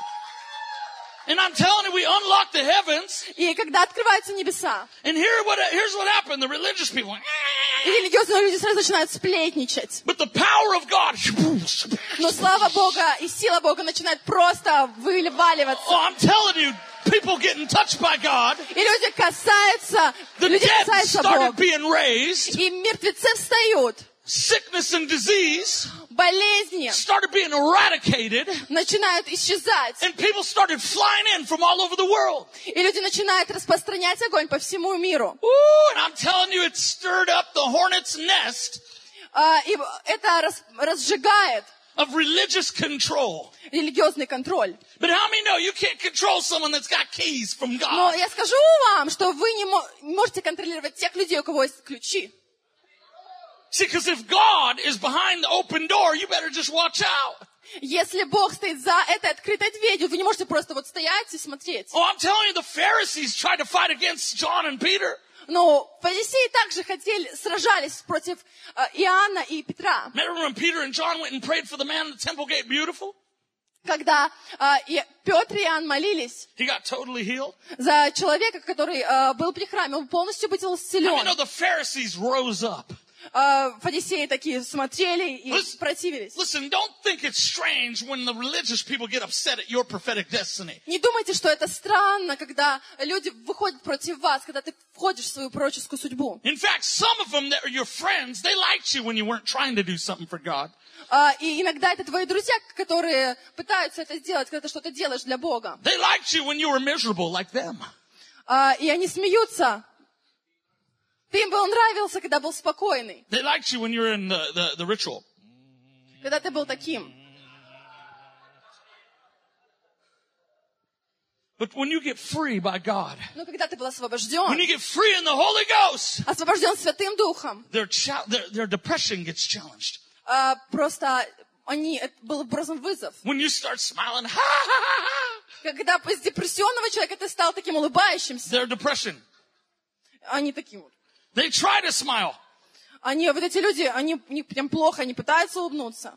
And I'm telling you, we unlocked the heavens. И когда открываются небеса, And here what, here's what happened. The religious people went, и религиозные люди сразу начинают сплетничать. but the power of God. Но слава Бога и сила Бога начинает просто вываливаться. Oh, I'm telling you, people getting touched by God. И люди касаются, The люди dead касаются started Бога. being raised. И мертвецы встают. Sickness and disease Болезни started being eradicated. начинают исчезать. And people started flying in from all over the world. И люди начинают распространять огонь по всему миру. Ooh, and I'm telling you, it stirred up the hornet's nest А, И это рас- разжигает of religious control. религиозный контроль. But how many know you can't control someone that's got keys from Но God? я скажу вам, что вы не мо- не можете контролировать тех людей, у кого есть ключи. See, because if God is behind the open door, you better just watch out. Если Бог стоит за этой открытой дверью, вы не можете просто вот стоять и смотреть. Oh, I'm telling you, the Pharisees tried to fight against John and Peter. Но фарисеи также хотели, сражались против э, Иоанна и Петра. Remember when Peter and John went and prayed for the man at the temple gate beautiful? Когда э, и Петр и Иоанн молились He got totally healed. за человека, который э, был при храме, он полностью был I mean, исцелен. know the Pharisees rose up. Э, Фарисеи такие смотрели и Listen, противились. listen, don't think it's strange when the religious people get upset at your prophetic destiny. Не думайте, что это странно, когда люди выходят против вас, когда ты входишь в свою пророческую судьбу. In fact, some of them that are your friends, they liked you when you weren't trying to do something for God. А, И иногда это твои друзья, которые пытаются это сделать, когда ты что-то делаешь для Бога. They liked you when you were miserable like them. А, И они смеются. Ты им был нравился, когда был спокойный, They liked you when you were in the, the, the ritual. когда ты был таким. But when you get free by God, Но когда ты был when освобожден, you get free in the Holy Ghost, освобожден Святым Духом, their, cha- their, their depression gets challenged. а, просто они, это был просто вызов. When you start smiling, ha ha ha ha, Когда из депрессионного человека ты стал таким улыбающимся, their depression. они таким вот. They try to smile. Они, вот эти люди, они, у них прям плохо, они пытаются улыбнуться.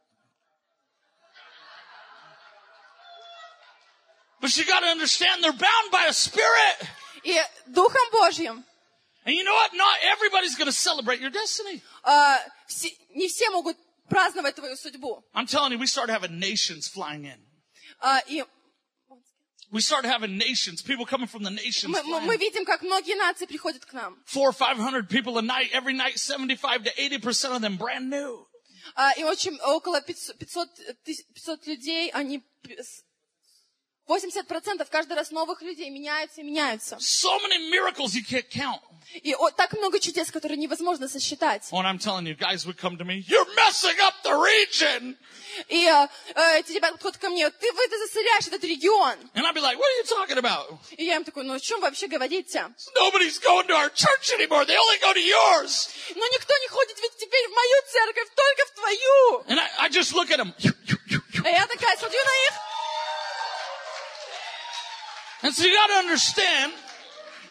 But you got to understand, they're bound by a spirit. И Духом Божьим And you know what? Not everybody's going to celebrate your destiny. а, все- не все могут праздновать твою судьбу. I'm telling you, we started having nations flying in. А, И We started having nations, people coming from the nations. мы, мы- flying. мы видим, как многие нации приходят к нам. Four or five hundred people a night, every night, seventy-five to eighty percent of them brand new. А, И очень около пятьсот, пятьсот тысяч- пятьсот людей, они п- с- восемьдесят процентов каждый раз новых людей меняются и меняются. So many miracles you can't count. И о, так много чудес, которые невозможно сосчитать. Oh, and I'm telling you, guys would come to me, you're messing up the region. И э, э, эти ребята подходят ко мне, ты, вы, ты засоряешь этот регион. And I'd be like, what are you talking about? И я им такой, ну о чем вы вообще говорите? Nobody's going to our church anymore. They only go to yours. Ну никто не ходит ведь теперь в мою церковь, только в твою. And I, I just look at them. А я такая смотрю на них, And so you got to understand, и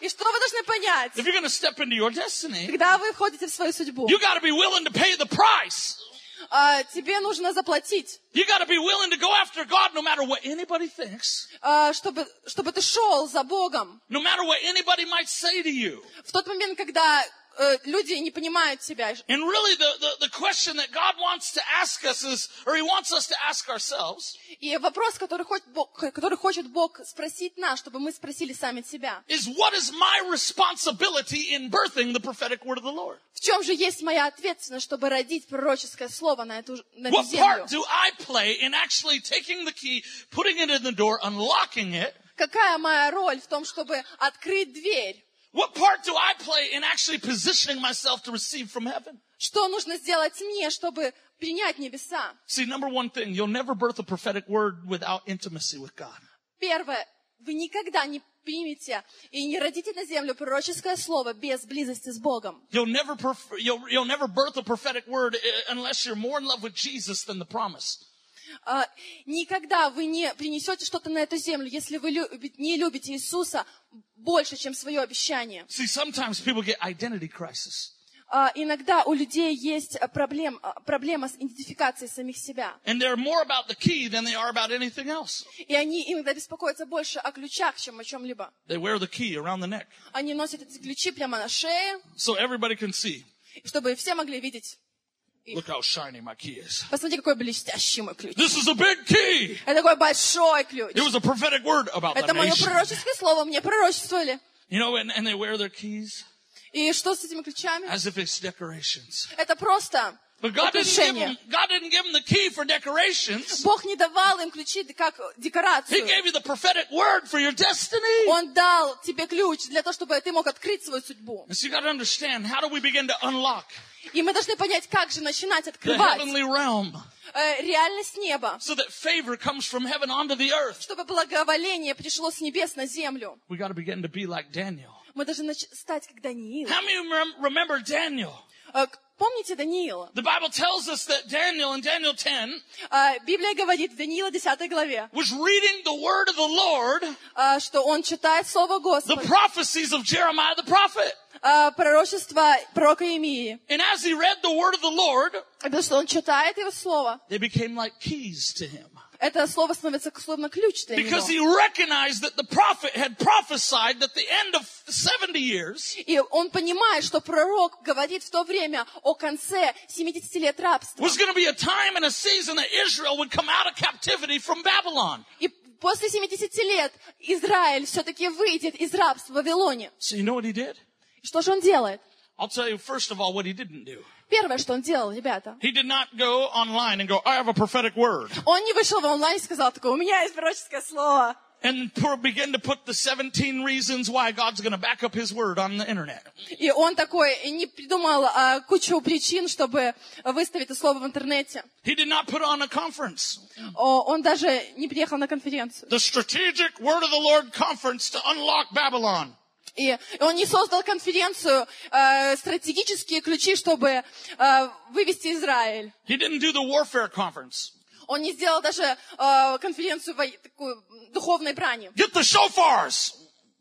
И что вы должны понять? If you're going to step into your destiny, Когда вы входите в свою судьбу, you got to be willing to pay the price. а, тебе нужно заплатить, You got to be willing to go after God no matter what anybody thinks, а, чтобы, чтобы ты шел за Богом. no matter what anybody might say to you. В тот момент, когда э, люди не понимают тебя. And really the, the, the question that God wants to ask us is, or He wants us to ask ourselves, И вопрос, который хочет, Бог, который хочет Бог спросить нас, чтобы мы спросили сами себя. is what is my responsibility in birthing the prophetic word of the Lord? В чем же есть моя ответственность, чтобы родить пророческое слово на эту, на эту What землю? part do I play in actually taking the key, putting it in the door, unlocking it? Какая моя роль в том, чтобы открыть дверь? What part do I play in actually positioning myself to receive from heaven? Что нужно сделать мне, чтобы принять небеса? See, number one thing, you'll never birth a prophetic word without intimacy with God. Первое. Вы никогда не примете и не родите на землю пророческое слово без близости с Богом. You'll never, perf- you'll, you'll never birth a prophetic word unless you're more in love with Jesus than the promise. Uh, никогда вы не принесете что-то на эту землю, если вы любите, не любите Иисуса больше, чем свое обещание. See, sometimes people get identity crisis. Uh, иногда у людей есть проблем, проблема с идентификацией самих себя. And they're more about the key than they are about anything else. И они иногда беспокоятся больше о ключах, чем о чем-либо. They wear the key around the neck Они носят эти ключи прямо на шее, so everybody can see. чтобы все могли видеть. Look how shiny my key is. Посмотрите, какой блестящий мой ключ. This is a big key. Это такой большой ключ. It was a prophetic word about Это the мое nation. пророческое слово, мне пророчествовали. You know, and, and they wear their keys И что с этими ключами? as if it's decorations. Это просто But God didn't give украшение. them, God didn't give them the key for decorations. Бог не давал им ключи как He декорацию. gave you the prophetic word for your destiny. Он дал тебе ключ для того, чтобы ты мог открыть свою судьбу. And so you got to understand, how do we begin to unlock И мы должны понять, как же начинать the открывать heavenly realm э, реальность неба, so that favor comes from heaven onto the earth? чтобы благоволение пришло с небес на землю. We got to begin to be like Daniel. Мы должны нач- стать как Даниил. How many rem- remember Daniel? Э, Помните Даниила? The Bible tells us that Daniel in Daniel ten Э, Библия говорит в Даниила десятой главе, was reading the word of the Lord, э, что он читает Слово the Господа, prophecies of Jeremiah the prophet. э, пророчество пророка Иеремии. And as he read the word of the Lord, Потому что он читает его Слово. they became like keys to him. Это Слово становится словно ключ для Because he него. recognized that the prophet had prophesied that the end of seventy years И он понимает, что пророк говорит в то время о конце семидесяти лет рабства. was going to be a time and a season that Israel would come out of captivity from Babylon. И после семидесяти лет Израиль все-таки выйдет из рабства в Вавилоне. So you know what he did? И что же он делает? I'll tell you first of all what he didn't do. Первое, что он делал, ребята, He did not go online and go, I have a prophetic word. он не вышел в онлайн и сказал такое: у меня есть пророческое слово. And pour- begin to put the seventeen reasons why God's going to back up his word on the internet. И он такой не придумал а, кучу причин, чтобы выставить это слово в интернете. He did not put on a conference. О, он даже не приехал на конференцию. The Strategic Word of the Lord Conference to Unlock Babylon. И он не создал конференцию э, «Стратегические ключи», чтобы э, вывести Израиль. He didn't do the warfare conference. Он не сделал даже э, конференцию во- такую, духовной брани. Get the shofars.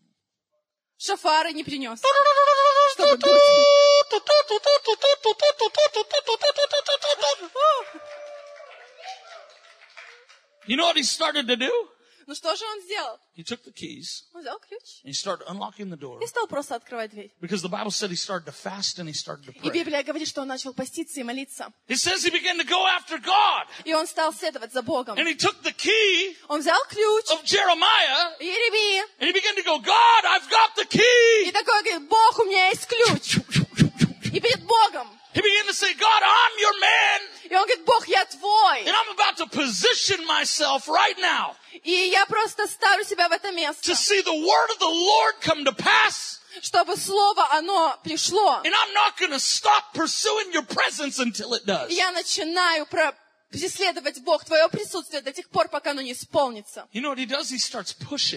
Шафары не принес. Чтобы дуть. You know what he started to do? Ну что же он сделал? He took the keys Он взял ключ and he started unlocking the door. и стал просто открывать дверь. Because the Bible said he started to fast and he started to И pray. Библия говорит, что он начал поститься и молиться. It says he began to go after God. И он стал следовать за Богом. And he took the key Он взял ключ of Jeremiah Иеремии and he began to go, God, I've got the key. и такой говорит: Бог, у меня есть ключ. И перед Богом. He began to say, God, I'm your man. И он говорит: Бог, я твой. And I'm about to position myself right now И я просто ставлю себя в это место, to see the word of the Lord come to pass. чтобы слово, оно пришло. And I'm not going to stop pursuing your presence until it does. И я начинаю про- преследовать Бог, твое присутствие до тех пор, пока оно не исполнится. You know what he does? He starts pushing.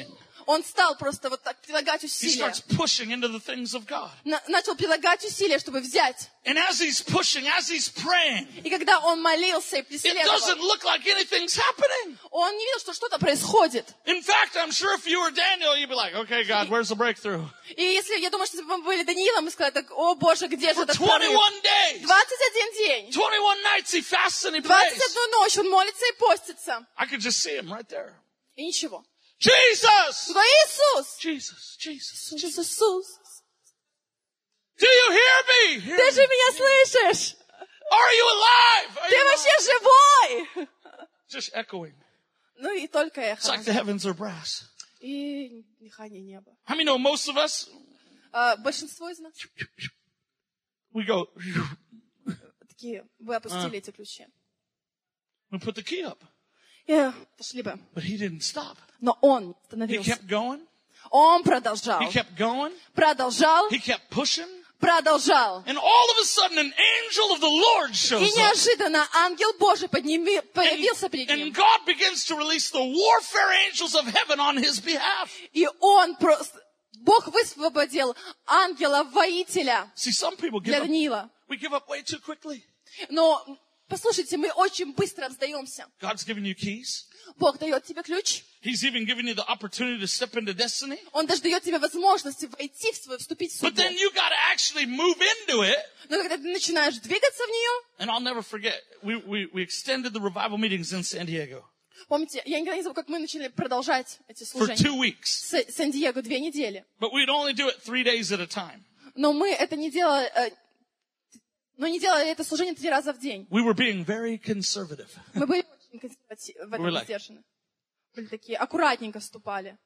Он стал просто вот так прилагать He усилия. starts pushing into the things of God. На- начал прилагать усилия, чтобы взять. And as he's pushing, as he's praying, И когда он молился и it преследовал, doesn't look like anything's happening. он не видел, что что-то происходит. In fact, I'm sure if you were Daniel, you'd be like, okay, God, where's the breakthrough? И если, я думаю, что если бы мы были Даниилом, мы сказали, так, о Боже, где же For этот прорыв? twenty-one days, двадцать один день, twenty-one nights, he fasts and he двадцать prays. одну ночь он молится и постится. I could just see him right there. И ничего. Jesus! Туда Иисус! Jesus, Jesus, Иисус, Jesus. Иисус! Do you hear me? Hear Ты же me. меня слышишь? Are you alive? Are Ты you вообще alive? живой! Just echoing. Ну и только It's эхо. like the heavens are brass. И дыхание неба. How many know most of us, А, большинство из нас we go, такие, вы опустили эти ключи. we put the key up. И пошли бы. But he didn't stop. Но он не He остановился. kept going. Он продолжал. He kept going. Продолжал. He kept pushing. Продолжал. And all of a sudden, an angel of the Lord И shows up. неожиданно ангел Божий подними- появился перед And ним. God begins to release the warfare angels of heaven on his behalf. И он просто... Бог высвободил ангела-воителя See, some people give для up. Даниила. We give up way too quickly. Но, послушайте, мы очень быстро сдаемся. God's given you keys. Бог дает тебе ключ. He's even given you the opportunity to step into destiny. Он даже дает тебе возможность войти в свою, вступить в But судьбу. then you got to actually move into it. Но когда ты начинаешь двигаться в нее, And I'll never forget, we, we, we extended the revival meetings in San Diego помните, я никогда не забуду, как мы начали продолжать эти for служения. two weeks. С Сан-Диего две недели. But we'd only do it three days at a time. Но мы это не делали, э, но не делали это служение три раза в день. We were being very conservative. Мы были очень консервативны, в We're этом like- сдержаны. Были такие, аккуратненько вступали.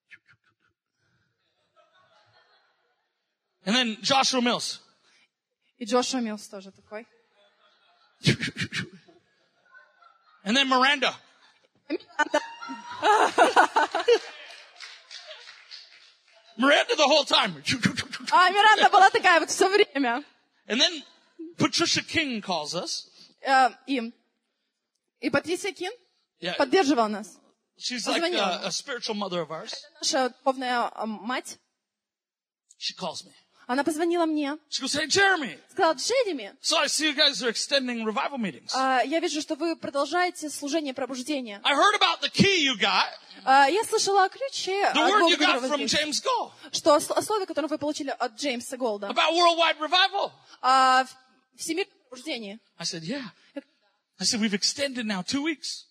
And then Joshua Mills. И Джошуа Милс тоже такой. And then Miranda. Miranda the whole time. А Миранда была такая вот все время. And then Patricia King calls us. Э, И, и Патрисия Кин Yeah, поддерживала нас. she's like Позвонила. a, a spiritual mother of ours. Наша духовная э, мать, She calls me. она позвонила мне, She goes, hey, Jeremy. сказала, Джереми, So I see you guys are extending revival meetings. э, я вижу, что вы продолжаете служение пробуждения. I heard about the key you got, Э, Я слышала о ключе, the от word Бога, you который got у вас from есть. James Gold Что о сл- о слове, которое вы получили от Джеймса Голда, about worldwide revival. о всемирном пробуждении. I said, yeah. I said, we've extended now two weeks.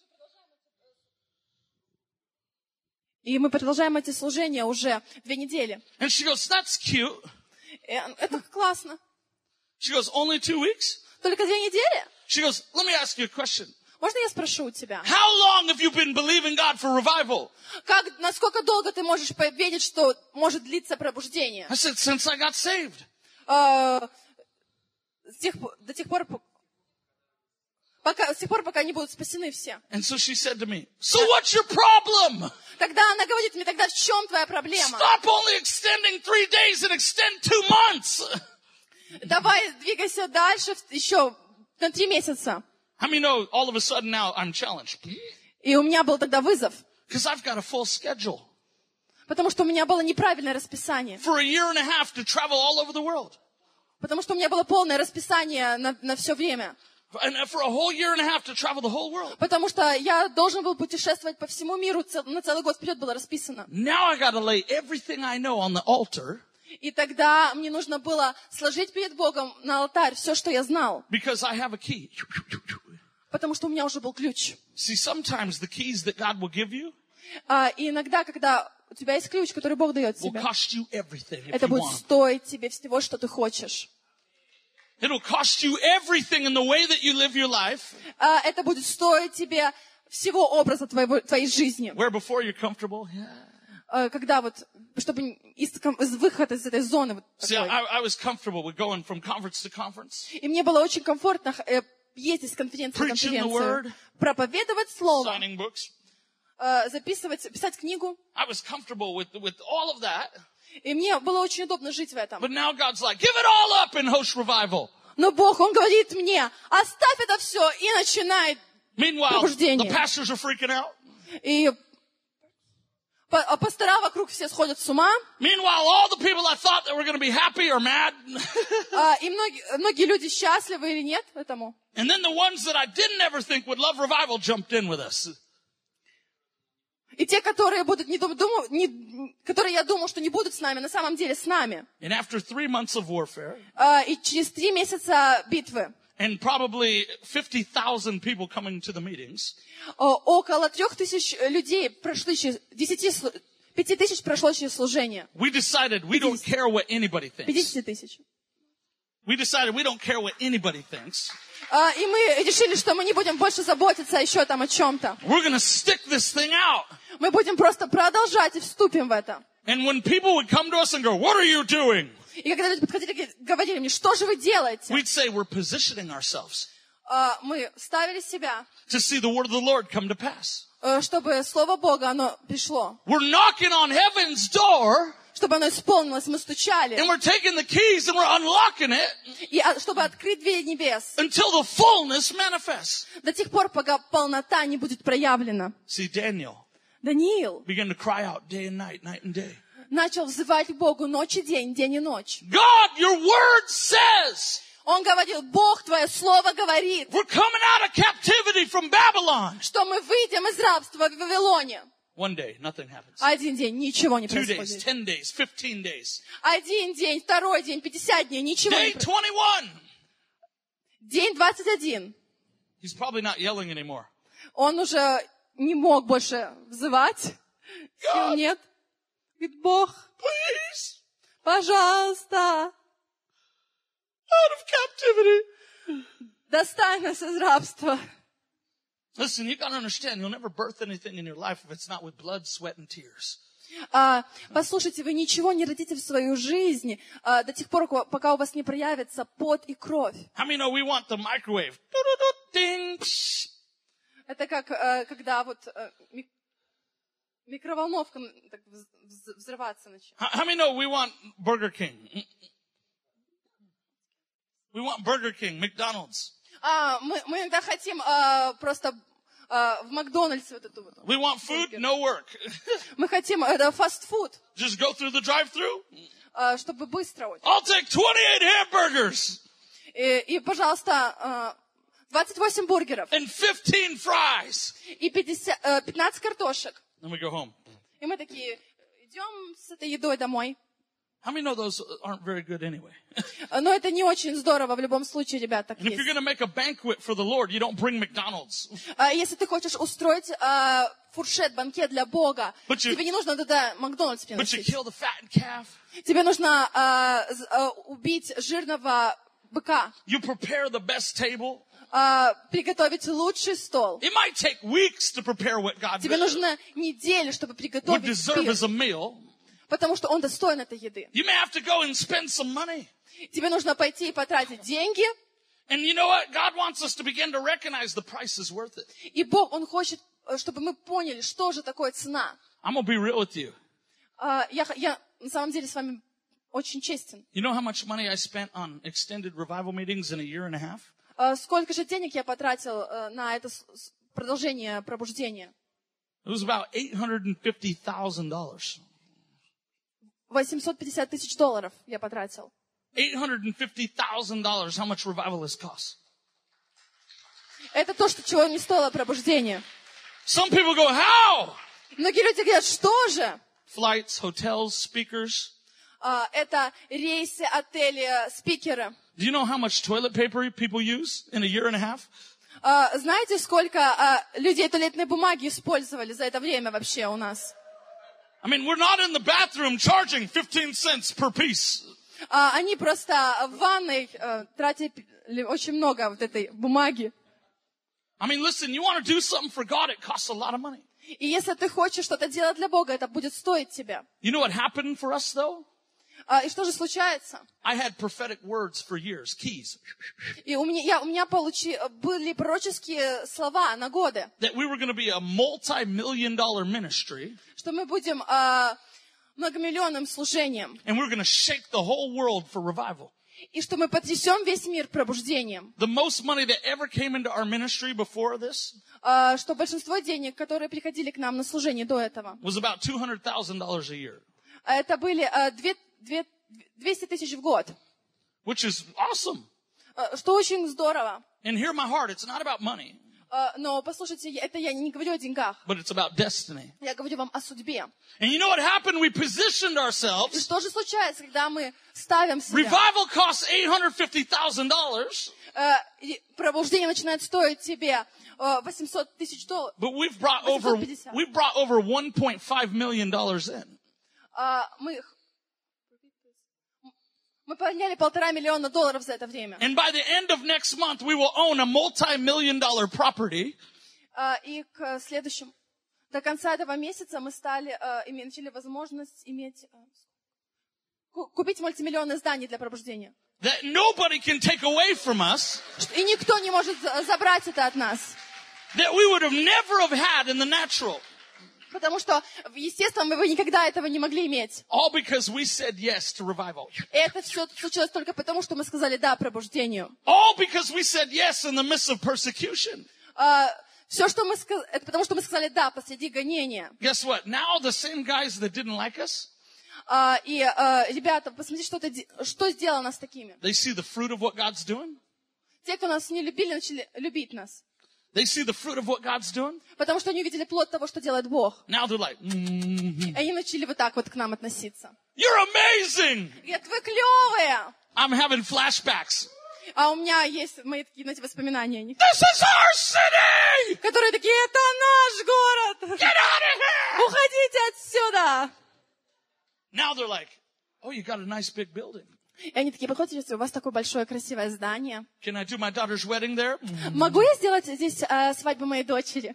И мы продолжаем эти служения уже две недели. And she goes, that's cute. И это классно. She goes, only two weeks? Только две недели? She goes, let me ask you a question. Можно я спрошу у тебя? How long have you been believing God for revival? Как, насколько долго ты можешь поверить, что может длиться пробуждение? I said, since I got saved. Э, с тех пор- до тех пор, по- пока, с тех пор, пока они будут спасены все. And so she said to me, so what's your problem? Тогда она говорит мне, тогда в чем твоя проблема? Stop only extending three days and extend two months. Давай двигайся дальше в- еще на три месяца. How many know all of a sudden now I'm challenged? И у меня был тогда вызов, Because I've got a full schedule потому что у меня было неправильное расписание. for a year and a half to travel all over the world. Потому что у меня было полное расписание на, на все время. And for a whole year and a half to travel the whole world. Потому что я должен был путешествовать по всему миру, цел- на целый год вперед было расписано. Now I got to lay everything I know on the altar И тогда мне нужно было сложить перед Богом на алтарь все, что я знал. because I have a key. Потому что у меня уже был ключ. See, sometimes the keys that God will give you А, и иногда, когда у тебя есть ключ, который Бог дает will тебе, cost you everything if это you будет want. стоить тебе всего, что ты хочешь. It'll cost you everything in the way that you live your life, А, это будет стоить тебе всего образа твоего, твоей жизни. where before you're comfortable. Yeah. А, когда вот, чтобы из, ком- из выхода из этой зоны вот See, такой. I, I was comfortable with going from conference to conference, И мне было очень комфортно э, ездить с конференции на Preaching the конференцию, word. проповедовать слово, signing books. э, записывать, писать книгу. I was comfortable with, with all of that. И мне было очень удобно жить в этом. But now God's like, give it all up and host revival. Но Бог, Он говорит мне, оставь это все и начинай. Meanwhile, Пробуждение. the pastors are freaking out. И Па- Пастора вокруг все сходят с ума. Meanwhile, all the people I thought that were going to be happy are mad. А, И многие, многие люди счастливы или нет этому. And then the ones that I didn't ever think would love revival jumped in with us. И те, которые будут не дум- думаю, не- которые я думал, что не будут с нами, на самом деле с нами. And after three months of warfare, А, И через три месяца битвы and probably fifty thousand people coming to the meetings, о- около трех тысяч людей прошли через десяти, слу- пяти тысяч прошло через служение. we decided we don't care what anybody thinks. Пятьдесят тысяч. We decided we don't care what anybody thinks. А, И мы решили, что мы не будем больше заботиться еще там о чем-то. We're going to stick this thing out. Мы будем просто продолжать и вступим в это. And when people would come to us and go, what are you doing? И когда люди подходили и говорили мне, что же вы делаете? We'd say we're positioning ourselves А, Мы ставили себя, to see the word of the Lord come to pass. э, чтобы Слово Бога, оно пришло. We're knocking on heaven's door Чтобы оно исполнилось, мы стучали. and we're taking the keys and we're unlocking it И а, чтобы открыть двери небес. until the fullness manifests. До тех пор, пока полнота не будет проявлена. See, Daniel Даниил began to cry out day and night, night and day. начал взывать к Богу ночь и день, день и ночь. God, your word says Он говорил, Бог, Твое Слово говорит, we're coming out of captivity from Babylon. что мы выйдем из рабства в Вавилоне. One day, nothing happens. Один день, ничего не Two days, происходит. ten days, fifteen days. Один день, второй день, пятьдесят дней, ничего не Day происходит. twenty-one. День двадцать один. He's probably not yelling anymore. Он уже не мог больше взывать. Сил нет. Говорит, Бог, Please, пожалуйста, out of captivity. достань нас из рабства. Listen, you gotta understand, you'll never birth anything in your life if it's not with blood, sweat, and tears. А, послушайте, вы ничего не родите в свою жизнь а, до тех пор, пока у вас не проявится пот и кровь. How many know we want the microwave? Doo-doo-doo, ding, psh. Это как а, когда вот а, ми- микроволновка так вз- вз- взрываться начинает. How how many know we want Burger King? We want Burger King, McDonald's. А, мы, мы иногда хотим а, просто а, в Макдональдсе вот эту вот. We want food, no work. Мы хотим это фастфуд, Just go through the drive-through. а, чтобы быстро очень. I'll take twenty-eight hamburgers И, и, пожалуйста, а, двадцать восемь бургеров and fifteen fries. и пятьдесят, э, пятнадцать картошек. Then we go home. И мы такие, идем с этой едой домой. How many know those aren't very good anyway? Но это не очень здорово в любом случае, ребят, так And if you're есть. going to make a banquet for the Lord, you don't bring McDonald's. А Если ты хочешь устроить а, фуршет, банкет для Бога, But you- тебе не нужно туда Макдональдс But you приносить. kill the fattened calf. Тебе нужно а, з- а, убить жирного быка, You prepare the best table. а, приготовить лучший стол. It might take weeks to prepare what God Тебе нужно недели, чтобы would приготовить deserve пир, as a meal. потому что он достоин этой еды. You may have to go and spend some money. Тебе нужно пойти и потратить деньги, And you know what? God wants us to begin to recognize the price is worth it. и Бог, Он хочет, э, чтобы мы поняли, что же такое цена. I'm going to be real with you. А, Я, х- я на самом деле с вами очень честен. You know how much money I spent on extended revival meetings in a year and a half? А, Сколько же денег я потратил э, на это с- с- продолжение пробуждения? It was about eight hundred fifty thousand dollars. восемьсот пятьдесят тысяч долларов я потратил. eight hundred fifty thousand dollars, how much revivalists cost. Это то, что чего не стоило пробуждение. Some people go, how? Многие люди говорят, что же? Flights, hotels, speakers. А, Это рейсы, отели, спикеры. Do you know how much toilet paper people use in a year and a half? А, Знаете, сколько а, людей туалетной бумаги использовали за это время вообще у нас? I mean, we're not in the bathroom charging fifteen cents per piece. А, Они просто в ванной э, тратили очень много вот этой бумаги. I mean, listen, you want to do something for God, it costs a lot of money. И если ты хочешь что-то делать для Бога, это будет стоить тебя. You know what happened for us, though? А, И что же случается? I had prophetic words for years, keys, И у меня, я, у меня получи, были пророческие слова на годы, that we were going to be a multi-million dollar ministry, что мы будем а, многомиллионным служением. and we were going to shake the whole world for revival. И что мы потрясем весь мир пробуждением. The most money that ever came into our ministry before this Uh, что большинство денег, которые приходили к нам на служение до этого, was about two hundred thousand dollars a year, это были uh, две, две, двести тысяч в год. which is awesome. Uh, что очень здорово. And hear my heart, it's not about money, Uh, но послушайте, это я не говорю о деньгах. but it's about destiny. Я говорю вам о судьбе. And you know what happened? We positioned И ourselves. что же случается, когда мы ставим себя? Revival costs eight hundred fifty thousand dollars, Uh, и пробуждение начинает стоить тебе uh, восемьсот тысяч долларов. but we've brought over, восемьсот пятьдесят. we've brought over one point five million dollars in. Uh, мы, мы подняли полтора миллиона долларов за это время. And by the end of next month, we will own a multi-million dollar property. Uh, и к следующему, до конца этого месяца мы стали, uh, име- начали возможность иметь, uh, ку- купить мультимиллионное здание для пробуждения. That nobody can take away from us, И никто не может за- забрать это от нас. that we would have never have had in the natural. Потому что, естественно, мы бы никогда этого не могли иметь. All because we said yes to revival. И это все случилось только потому, что мы сказали «да» пробуждению. All because we said yes in the midst of persecution. Uh, все, что мы сказали, это потому, что мы сказали «да» посреди гонения. Guess what? Now the same guys that didn't like us, Uh, и, uh, ребята, посмотрите, что, это, де- что сделало нас такими. they see the fruit of what God's doing. Те, кто нас не любили, начали любить нас. They see the fruit of what God's doing. Потому что они увидели плод того, что делает Бог. Now they're like, mm-hmm. И они начали вот так вот к нам относиться. You're amazing. Говорят, вы клевые! I'm having flashbacks. А у меня есть мои такие, знаете, воспоминания о них. This is our city. Которые такие, это наш город! Get out of here. Уходите отсюда! Now they're like, oh, you got a nice big building. И они такие, подходите, у вас такое большое красивое здание. Can I do my daughter's wedding there? Могу я сделать здесь э, свадьбу моей дочери?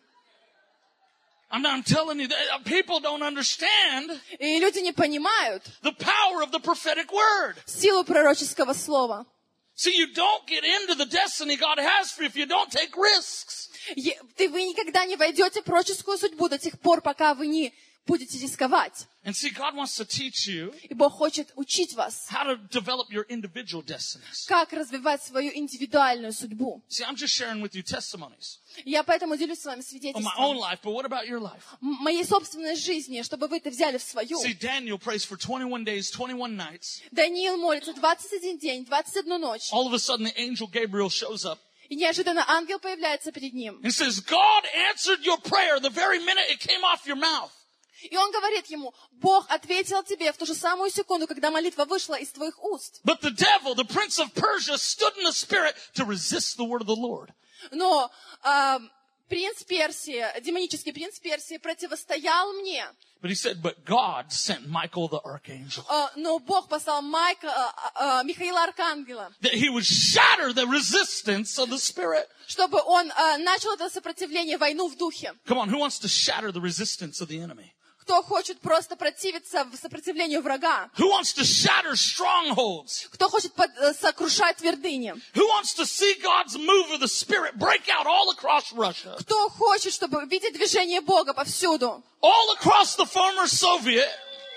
I'm not I'm telling you that people don't understand И люди не понимают the power of the prophetic word. силу пророческого слова. See, you don't get into the destiny God has for you if you don't take risks. Е- Ты, вы никогда не войдете в пророческую судьбу до тех пор, пока вы не будете рисковать. And see, God wants to teach you И Бог хочет учить вас, how to develop your individual destinies. как развивать свою индивидуальную судьбу. See, I'm just sharing with you testimonies Я поэтому делюсь с вами of my свидетельством own life, but what about your life? м- моей собственной жизни, чтобы вы это взяли в свою. See, Daniel prays for twenty-one days, twenty-one nights. Даниил молится двадцать один день, двадцать одну ночь. All of a sudden, the angel Gabriel shows up И неожиданно ангел появляется перед ним. and says, God answered your prayer the very minute it came off your mouth. И он говорит ему, Бог ответил тебе в ту же самую секунду, когда молитва вышла из твоих уст. But the devil, the prince of Persia, stood in the spirit to resist the word of the Lord. Но а, принц Персии, демонический принц Персии противостоял мне. But he said, but God sent Michael the archangel, А, но Бог послал Майка, а, а, Михаила Архангела, that he would shatter the resistance of the spirit. чтобы он а, начал это сопротивление, войну в духе. Come on, who wants to shatter the resistance of the enemy? Кто хочет просто противиться в сопротивлению врага? Who wants to shatter strongholds? Кто хочет под- э, сокрушать твердыни? Who wants to see God's move of the Spirit break out all across Russia? Кто хочет, чтобы видеть движение Бога повсюду? All across the former Soviet,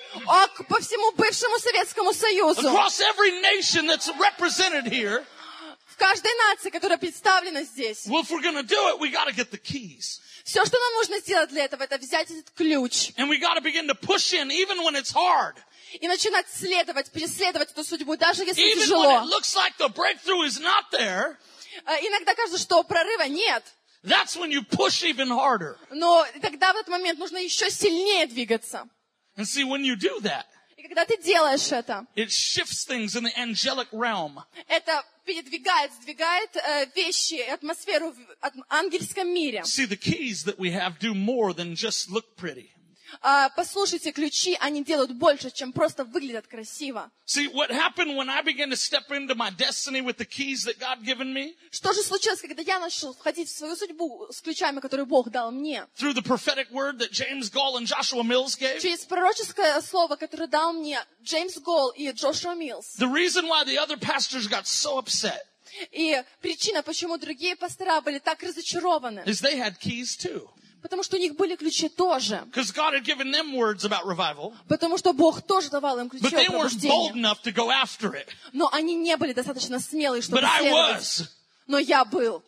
А к- по всему бывшему Советскому Союзу, across every nation that's represented here. в каждой нации, которая представлена здесь. Well, if we're going to do it, we got to get the keys. Все, что нам нужно сделать для этого, это взять этот ключ And we got to begin to push in even when it's hard. и начинать следовать, преследовать эту судьбу, даже если Even when тяжело. it looks like the breakthrough is not there, Э, Иногда кажется, что прорыва нет, that's when you push even harder. но тогда в этот момент нужно еще сильнее двигаться. And see, when you do that, И когда ты делаешь это, it shifts things in the angelic realm. это передвигает, сдвигает э, вещи, атмосферу в ат- ангельском мире. See, the keys that we have do more than just look pretty. А, послушайте, ключи, они делают больше, чем просто выглядят красиво. See, what happened when I began to step into my destiny with the keys that God given me? Что же случилось, когда я начал входить в свою судьбу с ключами, которые Бог дал мне? Through the prophetic word that James Gall and Joshua Mills gave? Через пророческое слово, которое дал мне Джеймс Голл и Джошуа Миллс. The reason why the other pastors got so upset И причина, почему другие пастора были так разочарованы, is they had keys too. Потому что у них были ключи тоже. Because God had given them words about revival. Потому что Бог тоже давал им ключи But they о weren't bold пробуждении. enough to go after it. Но они не были достаточно смелые, чтобы But I следовать. was. Но я был.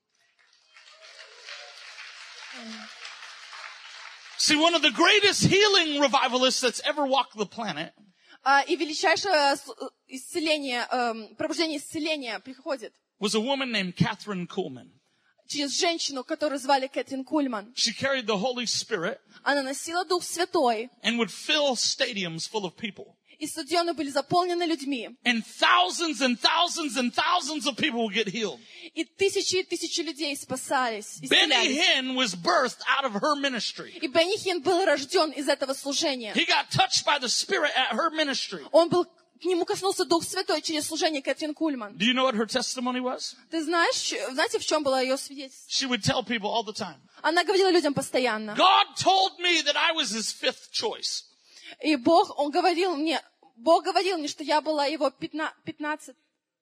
See, one of the greatest healing revivalists that's ever walked the planet А, и величайшее с- исцеление, эм, пробуждение исцеления приходит was a woman named Catherine Kuhlman. через женщину, которую звали Кэтрин Кульман. She carried the Holy Spirit Она носила Дух Святой, and would fill stadiums full of people. и стадионы были заполнены людьми. And thousands and thousands and thousands of people would get healed. И тысячи и тысячи людей спасались, Benny исцелялись. Hinn was birthed out of her ministry. И Бенни Хинн был рожден из этого служения. He got touched by the Spirit at her ministry. Он был, к нему коснулся Дух Святой через служение Кэтрин Кульман. Do you know what her testimony was? Ты знаешь, знаете, в чем было ее свидетельство? She would tell people all the time, Она говорила людям постоянно. God told me that I was his fifth choice. И Бог, он говорил мне, Бог говорил мне, что я была его пятна, пятнадцать,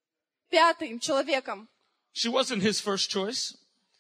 пятым человеком. She wasn't his first choice.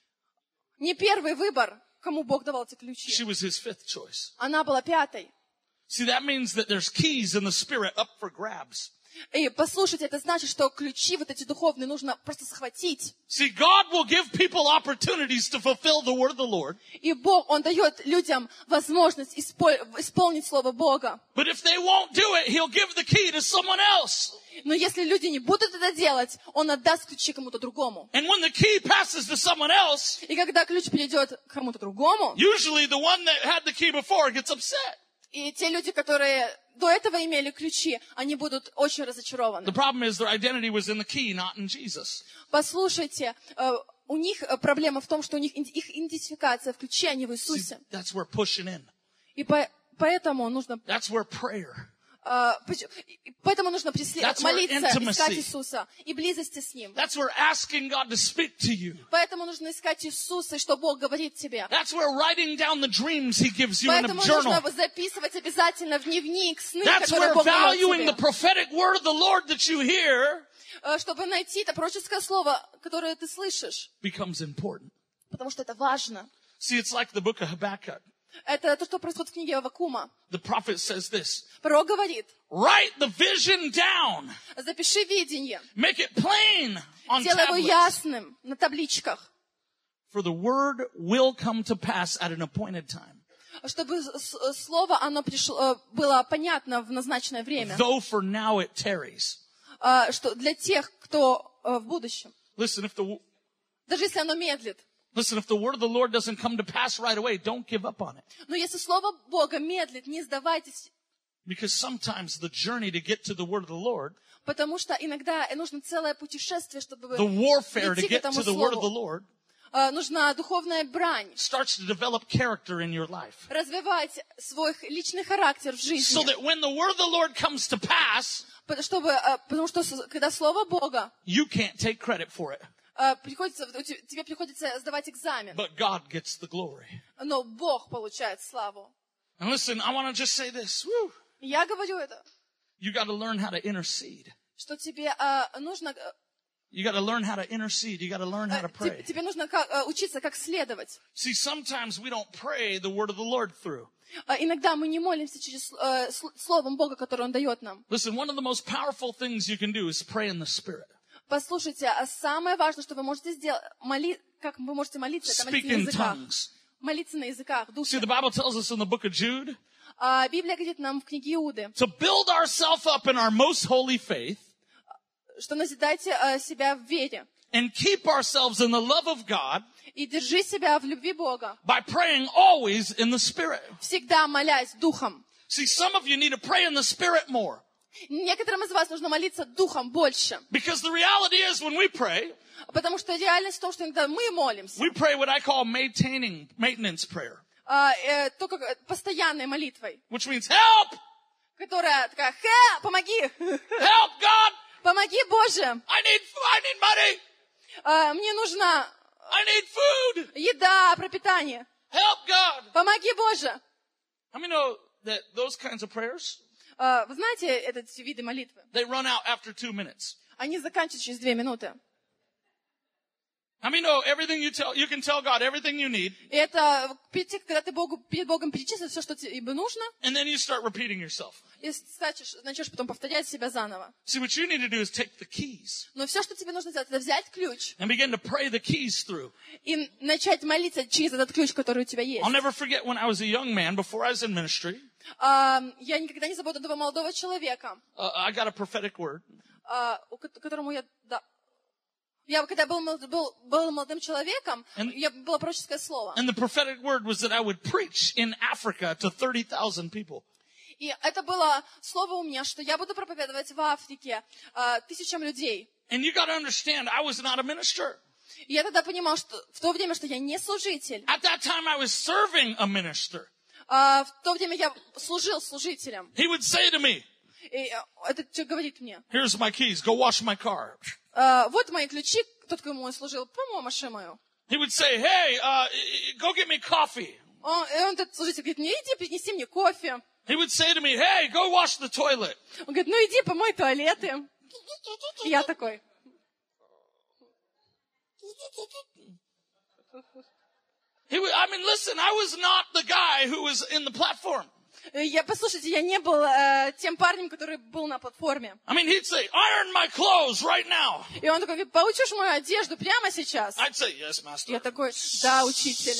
Не первый выбор, кому Бог давал эти ключи. She was his fifth choice. Она была пятой. See, that means that there's keys in the Spirit up for grabs. И послушайте, это значит, что ключи вот эти духовные нужно просто схватить. See, God will give people opportunities to fulfill the word of the Lord. И Бог, Он дает людям возможность исполь- исполнить Слово Бога. But if they won't do it, he'll give the key to someone else. Но если люди не будут это делать, Он отдаст ключи кому-то другому. And when the key passes to someone else, И когда ключ перейдет к кому-то другому, usually the one that had the key before gets upset. и те люди, которые до этого имели ключи, они будут очень The разочарованы. problem is their identity was in the key, not in Jesus. Послушайте, э, у них э, проблема в том, что у них ин- их идентификация в ключе, а не в See, Иисусе. that's where pushing in. И по- поэтому нужно, That's where prayer. э, поч- и поэтому нужно преслед- That's where молиться, intimacy. искать Иисуса и близости с Ним. That's where asking God to speak to you. Поэтому нужно искать Иисуса, и что Бог говорит тебе. That's where writing down the dreams he gives you in a Поэтому journal. нужно записывать обязательно в дневник сны, That's которые where Бог дает valuing the тебе. prophetic word of the Lord that you hear Э, Чтобы найти это пророческое слово, которое ты слышишь. becomes important. Потому что это важно. See, it's like the book of Habakkuk. Это то, что происходит в книге Аввакума. The prophet says this, Пророк говорит, write the vision down. запиши видение, Make it plain on делай его tablets. ясным на табличках, For the word will come to pass at an appointed time. чтобы с- с- слово оно пришло, э, было понятно в назначенное время, Though for now it tarries. Э, что для тех, кто э, в будущем, Listen, if the даже если оно медлит, listen, if the word of the Lord doesn't come to pass right away, don't give up on it. но если слово Бога медлит, не сдавайтесь, Because sometimes the journey to get to the word of the Lord, потому что иногда нужно целое путешествие, чтобы the warfare to прийти к get этому to the word of the слову. Lord, Э, Нужна духовная брань, starts to develop character in your life. развивать свой личный характер в So жизни. that when the word of the Lord comes to pass, Потому Чтобы, э, потому что с- когда слово Бога you can't take credit for it, э, приходится, у те- тебе приходится сдавать экзамен, but God gets the glory. но Бог получает славу. And listen, I want to just say this. Woo. И я говорю это, You got to learn how to intercede. что тебе э, нужно, э, You got to learn how to intercede. You got to learn how to те- pray. тебе нужно как- э, учиться, как следовать. See, sometimes we don't pray the word of the Lord through. Э, Иногда мы не молимся через э, сл- словом Бога, которое Он дает нам. Listen, one of the most powerful things you can do is pray in the Spirit. Послушайте, а самое важное, что вы можете сделать, моли, как вы можете молиться, это Speak молиться на in языках. tongues. Молиться на языках, See, духе. the Bible tells us in the book of Jude А Библия говорит нам в книге Иуды, to build ourselves up in our most holy faith что назидайте э, себя в вере and keep ourselves in the love of God и держи себя в любви Бога, by praying always in the Spirit. всегда молясь духом. See, some of you need to pray in the Spirit more. Некоторым из вас нужно молиться духом больше, Because the reality is when we pray, потому что реальность в том, что иногда мы молимся, we pray what I call maintaining, maintenance prayer, а, э, только э, постоянной молитвой, which means help, которая такая, «Хэ, помоги, help God, помоги, Боже, I need, I need money, А, мне нужна I need food, еда, пропитание, help God. помоги, Боже». How many know that those kinds of prayers, А, Вы знаете эти виды молитвы? they run out after two minutes. Они заканчиваются через две минуты. How many know everything you tell, you can tell God everything you need, И это, перед тем, когда ты Богу, перед Богом перечислишь все, что тебе нужно, and then you start repeating yourself. и начнешь, начнешь потом повторять себя заново. See, what you need to do is take the keys Но все, что тебе нужно сделать, это взять ключ and begin to pray the keys through. и начать молиться через этот ключ, который у тебя есть. I'll never forget when I was a young man, before I was in ministry, А, я никогда не забуду этого молодого человека, uh, I got a prophetic word. а, у ко- которому я... Да, я когда был, мол- был, был молодым человеком, And- я, было пророческое слово. And the prophetic word was that I would preach in Africa to thirty thousand people. И это было слово у меня, что я буду проповедовать в Африке а, тысячам людей. And you got to understand, I was not a minister. И я тогда понимал, что в то время, что я не служитель. At that time, I was serving a minister. А, в то время я служил служителем. He would say to me, И а, это что говорит мне? here's my keys, go wash my car. А, вот мои ключи, тот, кому я служил, помой машину мою. He would say, hey, uh, go get me coffee. Он, и он, этот служитель, говорит, мне иди, принеси мне кофе. He would say to me, hey, go wash the toilet. Он говорит, ну иди, помой туалеты. И я такой. He would, I mean, listen, I was not the guy who was in the platform. Я, послушайте, я не был э, тем парнем, который был на платформе. I mean, he'd say, iron my clothes right now. И он такой, говорит, получишь мою одежду прямо сейчас? I'd say, yes, master. Я такой, да, учитель.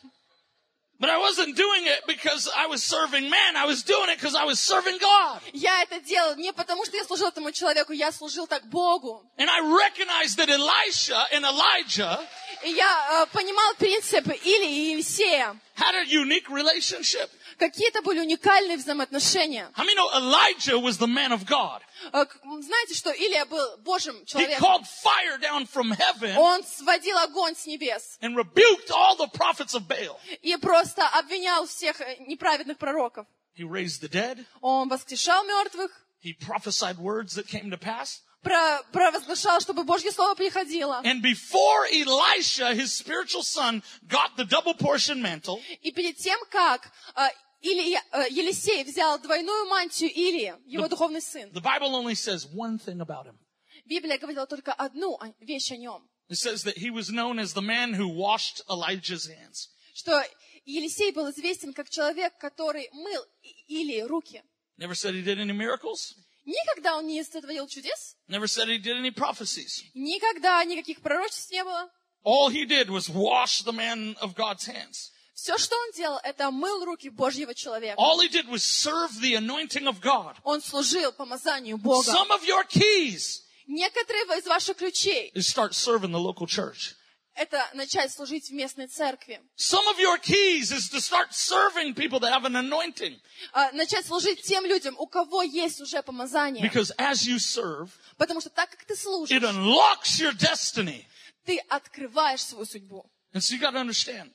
But I wasn't doing it because I was serving man. I was doing it because I was serving God. Я это делал не потому, что я служил этому человеку, я служил так Богу. And I recognized that Elisha and Elijah И я э, понимал принцип Илии и Елисея. had a unique relationship. Какие-то были уникальные взаимоотношения. How many know Elijah was the man of God? Э, к- Знаете, что Илия был Божьим He человеком? called fire down from heaven Он сводил огонь с небес and rebuked all the prophets of Baal. и просто обвинял всех э, неправедных пророков. He raised the dead. Он воскрешал мертвых, He prophesied words that came to pass. про- провозглашал, чтобы Божье Слово приходило. And before Elisha, his spiritual son, got the double portion mantle, И перед тем, как э, Илия- э, Елисей взял двойную мантию Илии, его духовный сын, the Bible only says one thing about him. Библия говорила только одну о- вещь о нем, It says that he was known as the man who washed Elijah's hands. что Елисей был известен как человек, который мыл И- Илии руки. Never said he did any miracles. Никогда он не сотворил чудес, Never said he did any prophecies. никогда никаких пророчеств не было. All he did was wash the man of God's hands. Все, что он делал, это мыл руки Божьего человека. All he did was serve the anointing of God. Он служил помазанию Бога. Some of your keys Некоторые из ваших ключей is start serving the local church. — это начать служить в местной церкви. Some of your keys is to start serving people that have an anointing. А, начать служить тем людям, у кого есть уже помазание. Because as you serve, Потому что так, как ты it служишь, unlocks your destiny. ты открываешь свою судьбу. And so you got to understand.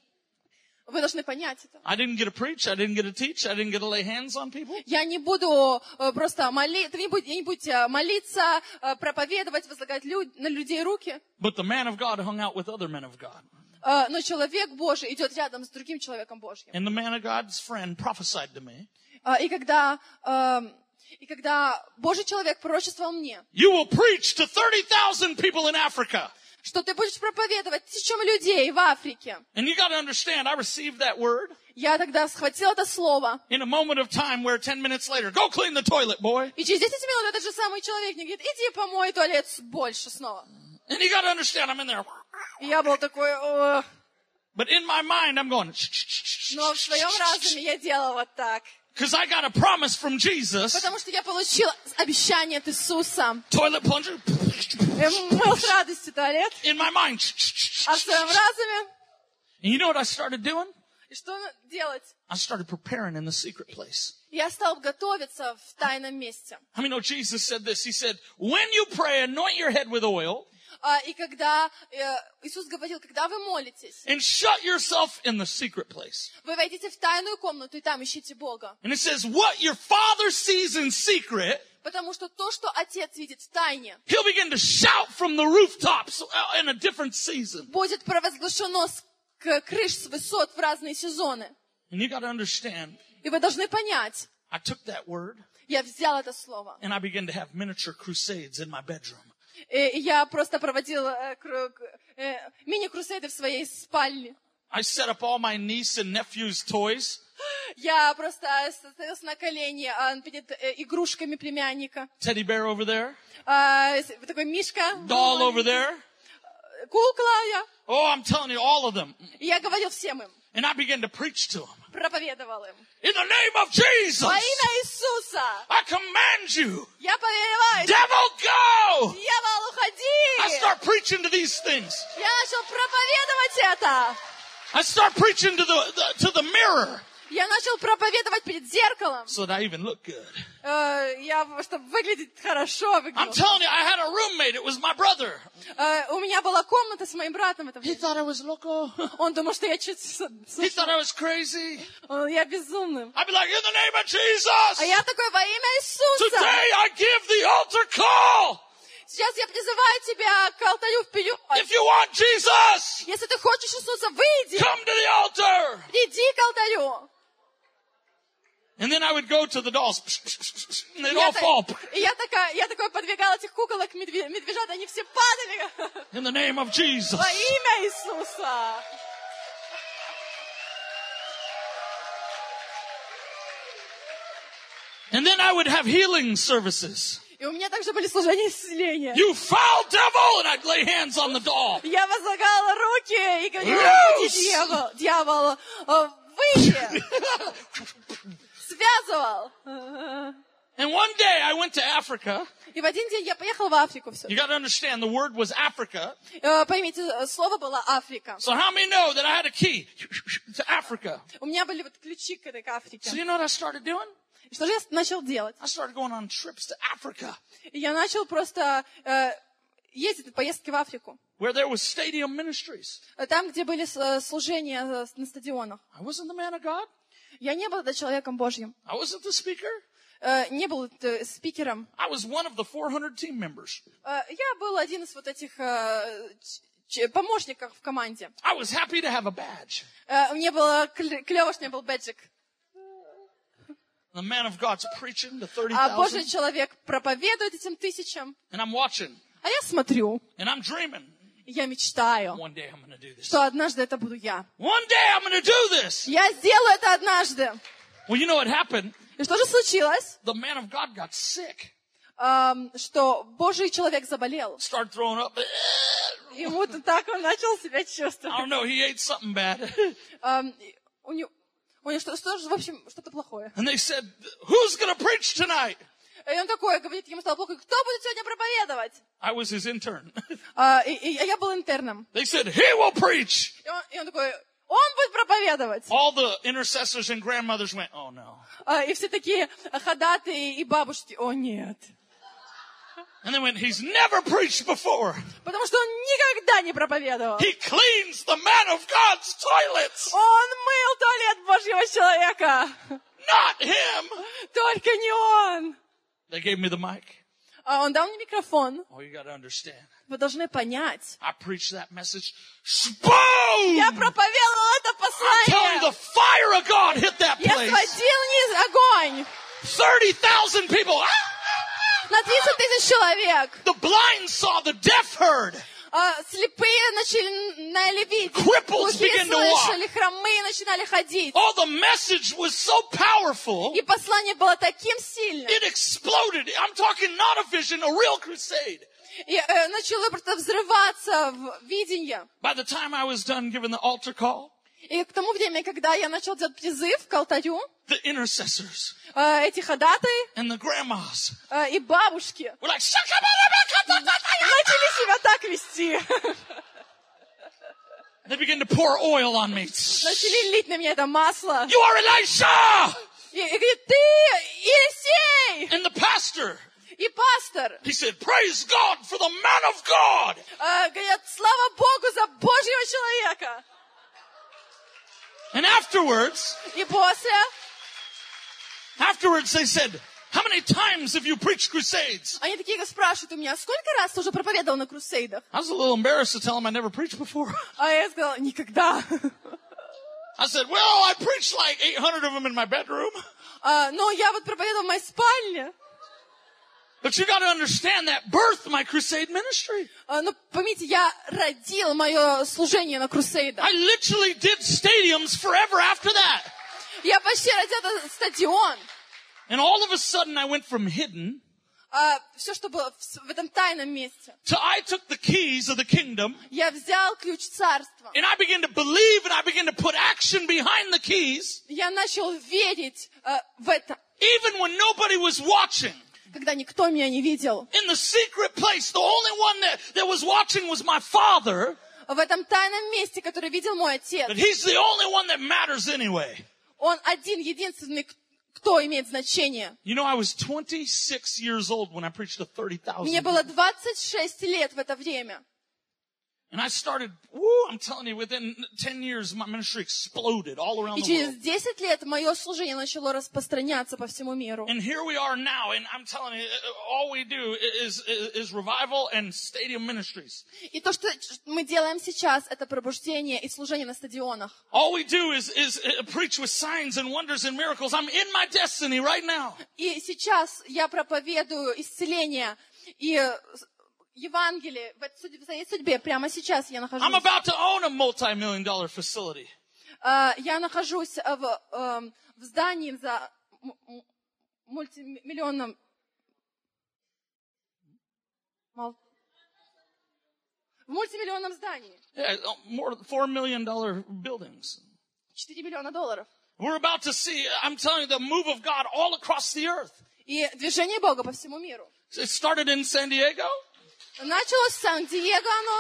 Вы должны понять это. I didn't get to preach. I didn't get to teach. I didn't get to lay hands on people. Я не буду э, просто молиться, вы не будете, не будете молиться, э, проповедовать, возлагать лю- на людей руки. But the man of God hung out with other men of God. Э, но человек Божий идет рядом с другим человеком Божьим. And the man of God's friend prophesied to me, Э, и когда, э, и когда Божий человек пророчествовал мне, you will preach to thirty thousand people in Africa. что ты будешь проповедовать тысячам людей в Африке. And you got to understand, I received that word Я тогда схватила это слово. in a moment of time where ten minutes later, go clean the toilet, boy. И через десять минут этот же самый человек мне говорит, иди помой туалет больше снова. And you got to understand, I'm in there. И я был такой, «О». But in my mind, I'm going, Но в своем разуме я делала вот так. because I got a promise from Jesus. Потому что я получила обещание от Иисуса. Toilet plunger. Я мыл с радостью туалет. In my mind. А в своем разуме, And you know what I started doing? и что делать? I started preparing in the secret place. Я стал готовиться в тайном месте. How many know Jesus said this? He said, when you pray, anoint your head with oil А, И когда э, Иисус говорил, когда вы молитесь, and shut yourself in the secret place. вы войдите в тайную комнату и там ищите Бога. And it says, what your Father sees in secret, Потому что то, что Отец видит в тайне, He'll begin to shout from the rooftops in a different season. будет провозглашено с к- крыш с высот в разные сезоны. And you got to understand, И вы должны понять, I took that word я взял это слово, and I began to have miniature crusades in my bedroom. И я просто проводила э, кру- э, мини-крусейды в своей спальне. I set up all my niece and nephew's toys. Я просто становилась на колени а, перед э, игрушками племянника. Teddy bear over there. А, с- такой мишка. Doll over there. Кукла я. Oh, I'm telling you, all of them. И я говорил всем им, And I began to preach to them. проповедовал им. In the name of Jesus, Во имя Иисуса I command you, я повелеваю, devil, go! дьявол, I уходи! start preaching to these things. Я начал проповедовать это. I start preaching to the, the to the mirror Я начал проповедовать перед зеркалом. so that I even look good. Э, Я, чтобы выглядеть хорошо, I'm выглядел. telling you, I had a roommate. It was my brother. Э, У меня была комната с моим братом. в это He время. thought I was loco. Он думал, что я чуть... с- He thought I was crazy. с- Я безумным. I'd be like, in the name of Jesus, А я такой, во имя Иисуса, today I give the altar call. сейчас я призываю тебя к алтарю вперед. If you want Jesus, Если ты хочешь Иисуса, выйди, come to the altar. иди к алтарю. And then I would go to the dolls. And they'd Я all так- fall. И я такая, я такой подвигала этих куколок, медве- медвежат, они все падали. In the name of Jesus. Во имя Иисуса. And then I would have healing services. И у меня также были служения исцеления. You foul devil! And I'd lay hands on the doll. Я возлагала руки и говорила, Loose! «Иди, дьявол, дьявол, э, выйди!» Связывал. And one day I went to Africa. И в один день я поехала в Африку. Все. You got to understand, the word was Africa. Э, Поймите, э, слово было Африка. So how many know that I had a key to Africa? У меня были вот ключи к этой к Африке. So you know what I started doing? И что же я начал делать? I started going on trips to Africa И я начал просто э, ездить на поездки в Африку. where there was stadium ministries. Э, Там, где были э, служения э, на стадионах. I wasn't the man of God. Я не был да, человеком Божьим. I wasn't the speaker. Э, Не был э, спикером. I was one of the four hundred team members. Э, Я был один из вот этих э, ч- ч- помощников в команде. I was happy to have a badge. Э, Мне было клево, что у меня был бэджик. The man of God's preaching to thirty А Божий thousand. человек проповедует этим тысячам. And I'm watching. А я смотрю, And I'm dreaming. и я мечтаю, One day I'm going to do this. что однажды это буду я. One day I'm going to do this. Я сделаю это однажды. Well, you know what happened? И что же случилось? The man of God got sick. Эм, Что Божий человек заболел. Started throwing up. И вот так он начал себя I don't чувствовать. know. He ate something bad. Эм, и У него, у него что, что же, в общем, что-то плохое. And they said, who's going to preach tonight? И он такой говорит, ему стало плохо, кто будет сегодня проповедовать? I was his intern. А, и, и я был интерном. They said, he will preach. И он, и он такой, он будет проповедовать. All the intercessors and grandmothers went, oh no. А, и все такие ходатые и бабушки, о нет. And they went, he's never preached before. Потому что он никогда не проповедовал. He cleans the man of God's toilets. Он мыл туалет Божьего человека. Not him. Только не он. They gave me the mic. А он дал мне микрофон. Oh, you got to understand. Вы должны понять. I preached that message. Boom! Я проповедовал это I'm telling you, послание. the fire of God hit that Я place. сводил вниз огонь. thirty thousand people. Ah! На тридцать тысяч человек. The blind saw, the deaf heard. А, слепые начали видеть. Cripples Глухие began to walk. слышали, хромые начинали ходить. Oh, the message was so powerful. И послание было таким сильным. It exploded. I'm talking not a vision, a real crusade. И э, начало просто взрываться в видение. By the time I was done giving the altar call, И к тому времени, когда я начал делать призыв к алтарю, the intercessors э, эти ходатые and the grandmas э, и бабушки were like, начали себя так вести. they began to pour oil on me. Начали лить на меня это масло. You are Elisha! И, и говорит, ты Елисей! And the pastor, И пастор. he said, praise God for the man of God. Э, говорят, слава Богу за Божьего человека. And afterwards, И после, afterwards they said, how many times have you preached crusades? они такие спрашивают у меня, сколько раз ты уже проповедовал на крусейдах? I was a little embarrassed to tell them I never preached before. А я сказала, никогда. I said, well, I preached like eight hundred of them in my bedroom. А, но я вот проповедовала в моей спальне. But you got to understand that birthed my crusade ministry. А, Но поймите, я родил мое служение на крусейдах. I literally did stadiums forever after that. Я почти родил этот стадион. And all of a sudden I went from hidden А, все, что было в, в этом тайном месте. to I took the keys of the kingdom Я взял ключ царства. and I began to believe and I began to put action behind the keys Я начал верить а, в это, even when nobody was watching. когда никто меня не видел. In the secret place, the only one that, that was watching was my father. В этом тайном месте, который видел мой отец. But he's the only one that matters anyway. Он один, единственный, кто имеет значение. You know, I was twenty-six years old when I preached to thirty thousand Мне было двадцать шесть лет в это время. And I started, woo, I'm telling you, within ten years, my ministry exploded all around И the через world. десять лет мое служение начало распространяться по всему миру. And here we are now, and I'm telling you, all we do is, is, is revival and stadium ministries. И то, что мы делаем сейчас, это пробуждение и служение на стадионах. All we do is, is preach with signs and wonders and miracles. I'm in my destiny right now. И сейчас я проповедую исцеление и Евангелие в своей судьбе. Прямо сейчас я нахожусь. I'm about to own a multi-million dollar facility. Uh, я нахожусь в, uh, в здании за мультимиллионным... В мультимиллионном здании. Yeah, more than four million dollar buildings. четыре миллиона долларов. We're about to see, I'm telling you, the move of God all across the earth. И движение Бога по всему миру. It started in San Diego. Началось в Сан-Диего оно.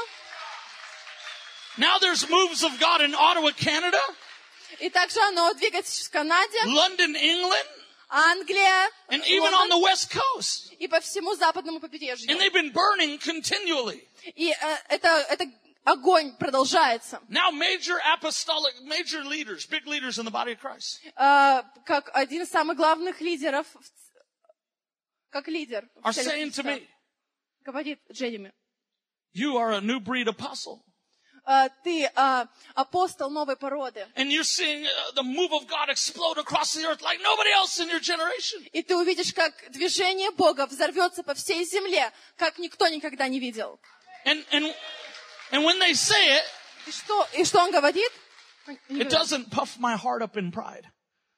Now there's moves of God in Ottawa, Canada. И также оно двигается в Канаде, London, England. Англия, And even on the Лондон, West Coast. и по всему западному побережью. And they've been burning continually. И э, это, это огонь продолжается. Now major apostolic, major leaders, big leaders in the body of Christ. Э, как один из самых главных лидеров, в ц- как лидер, в Are теле saying to Христа, me, говорит Джереми, you are a new breed apostle. э, ты э, апостол новой породы. And you're seeing uh, the move of God explode across the earth like nobody else in your generation. И ты увидишь, как движение Бога взорвется по всей земле, как никто никогда не видел. And, and, and when they say it, И что, и что он говорит? it doesn't puff my heart up in pride.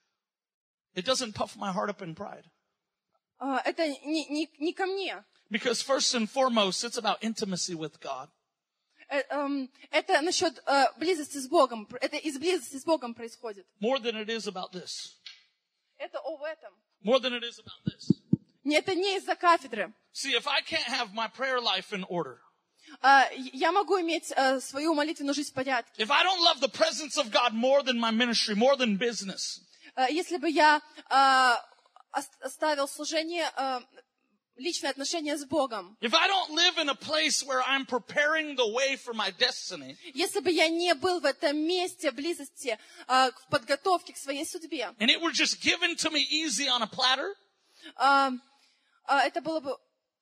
It doesn't puff my heart up in pride. Э, это не, не, не ко мне. Because first and foremost, it's about intimacy with God. Э, эм, Это насчет э, близости с Богом. Это из близости с Богом происходит. More than it is about this. Это об этом. More than it is about this. Не- Это не из-за кафедры. See, if I can't have my prayer life in order, Э, Я могу иметь э, свою молитвенную жизнь в порядке. if I don't love the presence of God more than my ministry, more than business, Э, Если бы я э, ос- оставил служение, э, личные отношения с Богом. if I don't live in a place where I'm preparing the way for my destiny, Если бы я не был в этом месте близости э, к подготовке к своей судьбе, and it were just given to me easy on a platter, э, э, это было бы...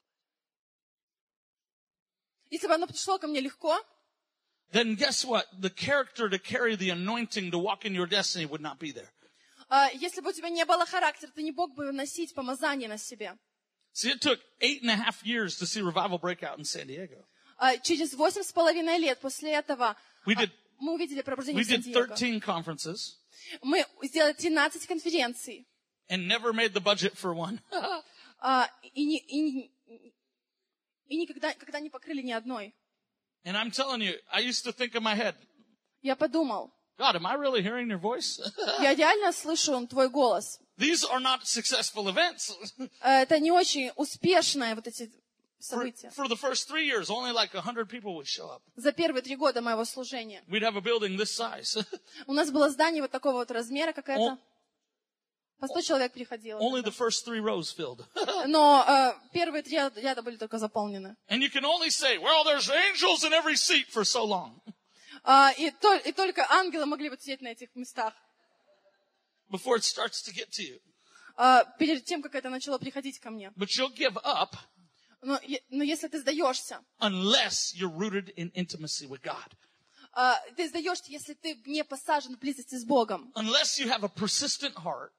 Если бы оно пришло ко мне легко, then guess what? The character to carry the anointing to walk in your destiny would not be there. э, если бы у тебя не было характера, ты не мог бы носить помазание на себе. See, it took eight and a half years to see revival break out in San Diego. Э, Через восемь с половиной лет после этого We э, did, мы увидели пробуждение we в did Сан-Диего. thirteen conferences Мы сделали тринадцать конференций. and never made the budget for one. А, и, не- и не- и никогда когда не покрыли ни одной. And I'm telling you, I used to think in my head, Я подумал, God, am I really hearing your voice? я реально слышу твой голос. These are not successful events. Э, Это не очень успешные вот эти For, события. for the first three years, only like a hundred people would show up. За первые три года моего служения. We'd have a building this size. У нас было здание вот такого вот размера, как это. По сто человек приходило. Only the first three rows filled. Но э, первые три ряда ряда были только заполнены. And you can only say, well, there's angels in every seat for so long. А, и, то- и только ангелы могли вот сидеть на этих местах. Before it starts to get to you. А, перед тем, как это начало приходить ко мне. But you'll give up Но, е- но если ты сдаешься, unless you're rooted in intimacy with God. а, ты сдаешься, если ты не посажен в близости с Богом. Unless you have a persistent heart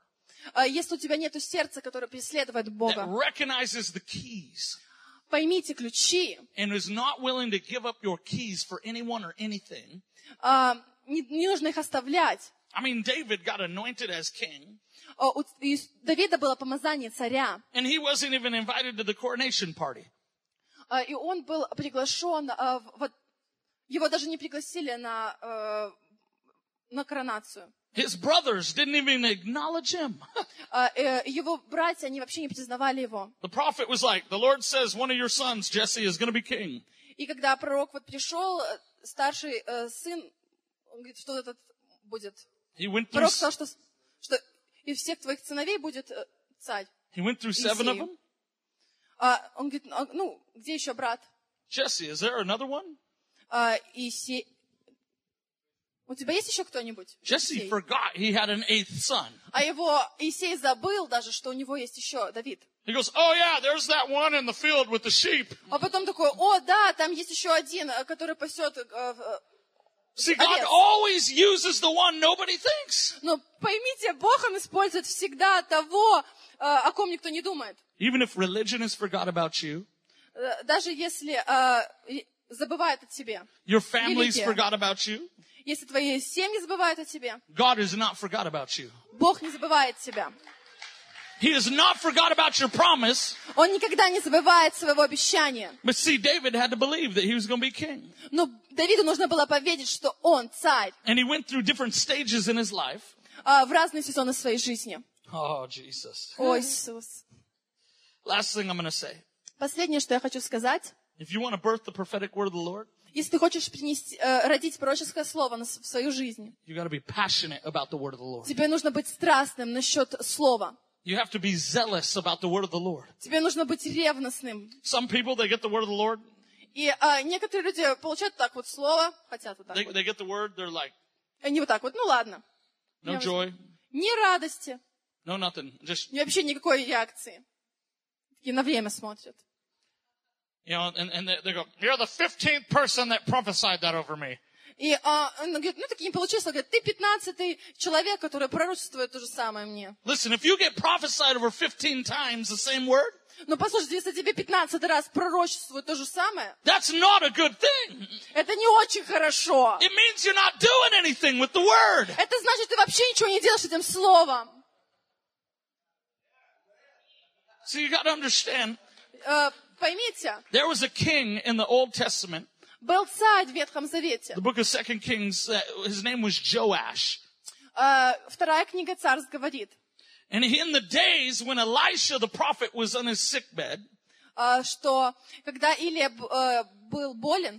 А если у тебя нет сердца, которое преследует that Бога, recognizes the keys поймите ключи, and is not willing to give up your keys for anyone or anything. а, не, не нужно их оставлять. I mean, David got anointed as king, А, У и у Давида было помазание царя, and he wasn't even invited to the coronation party. а, и он был приглашен, а, в- вот, его даже не пригласили на, э, на коронацию. His brothers didn't even acknowledge him. А, э, Его братья, они вообще не признавали его. The prophet was like, the Lord says one of your sons, Jesse, is going to be king. И когда пророк вот пришел, э, старший э, сын, он говорит, что этот будет. He went through, Пророк сказал, что, что из всех твоих сыновей будет э, царь. he went through seven of them. А он говорит, «А, ну, где еще брат? Jesse, is there another one? А, Иисей. У тебя есть еще кто-нибудь? Jesse Иисей. forgot he had an eighth son. А его Иисей забыл даже, что у него есть еще Давид. He goes, oh yeah, there's that one in the field with the sheep. А потом такой, о, да, там есть еще один, э, который пасет. э, э, See, God овец. always uses the one nobody thinks. Но поймите, Бог, Он использует всегда того, э, о ком никто не думает. Even if religion has forgot about you, Э, Даже если э, и- забывает о тебе. your families Религия. forgot about you, Если твои семьи забывают о тебе, God has not forgot about you. Бог не забывает тебя. He has not forgot about your promise. Он никогда не забывает своего обещания. But see, David had to believe that he was going to be king. Но Давиду нужно было поверить, что он царь And he went through different stages in his life. а, в разные сезоны своей жизни. Oh, Jesus. О, Иисус. Last thing I'm going to say. Последнее, что я хочу сказать. If you want to birth the prophetic word of the Lord, Если ты хочешь принести, э, родить пророческое слово на с- в свою жизнь, you got to be passionate about the word of the Lord. тебе нужно быть страстным насчет слова. You have to be zealous about the word of the Lord. Тебе нужно быть ревностным. Some people, they get the word of the Lord. И а, некоторые люди получают так вот слово, хотят вот так They, вот. they get the word. They're like, Они вот так вот, ну ладно. no Я joy, Ни радости, no nothing. Just, ни вообще никакой реакции. Такие на время смотрят. you know, and, and they, they go, you're the fifteenth person that prophesied that over me. И а, он говорит, ну, так не получилось. Он говорит, ты пятнадцатый человек, который пророчествует то же самое мне. Listen, if you get prophesied over fifteen times the same word, Но послушайте, если тебе пятнадцатый раз пророчествует то же самое, that's not a good thing. это не очень хорошо. It means you're not doing anything with the word. Это значит, ты вообще ничего не делаешь с этим словом. So you got to understand, Э, поймите, there was a king in the Old Testament, был царь в Ветхом Завете. the book of Second Kings, uh, his name was Joash. Э, вторая книга Царств говорит, And he, in the days when Elisha the prophet was on his sickbed, э, что когда Илия б- э, был болен,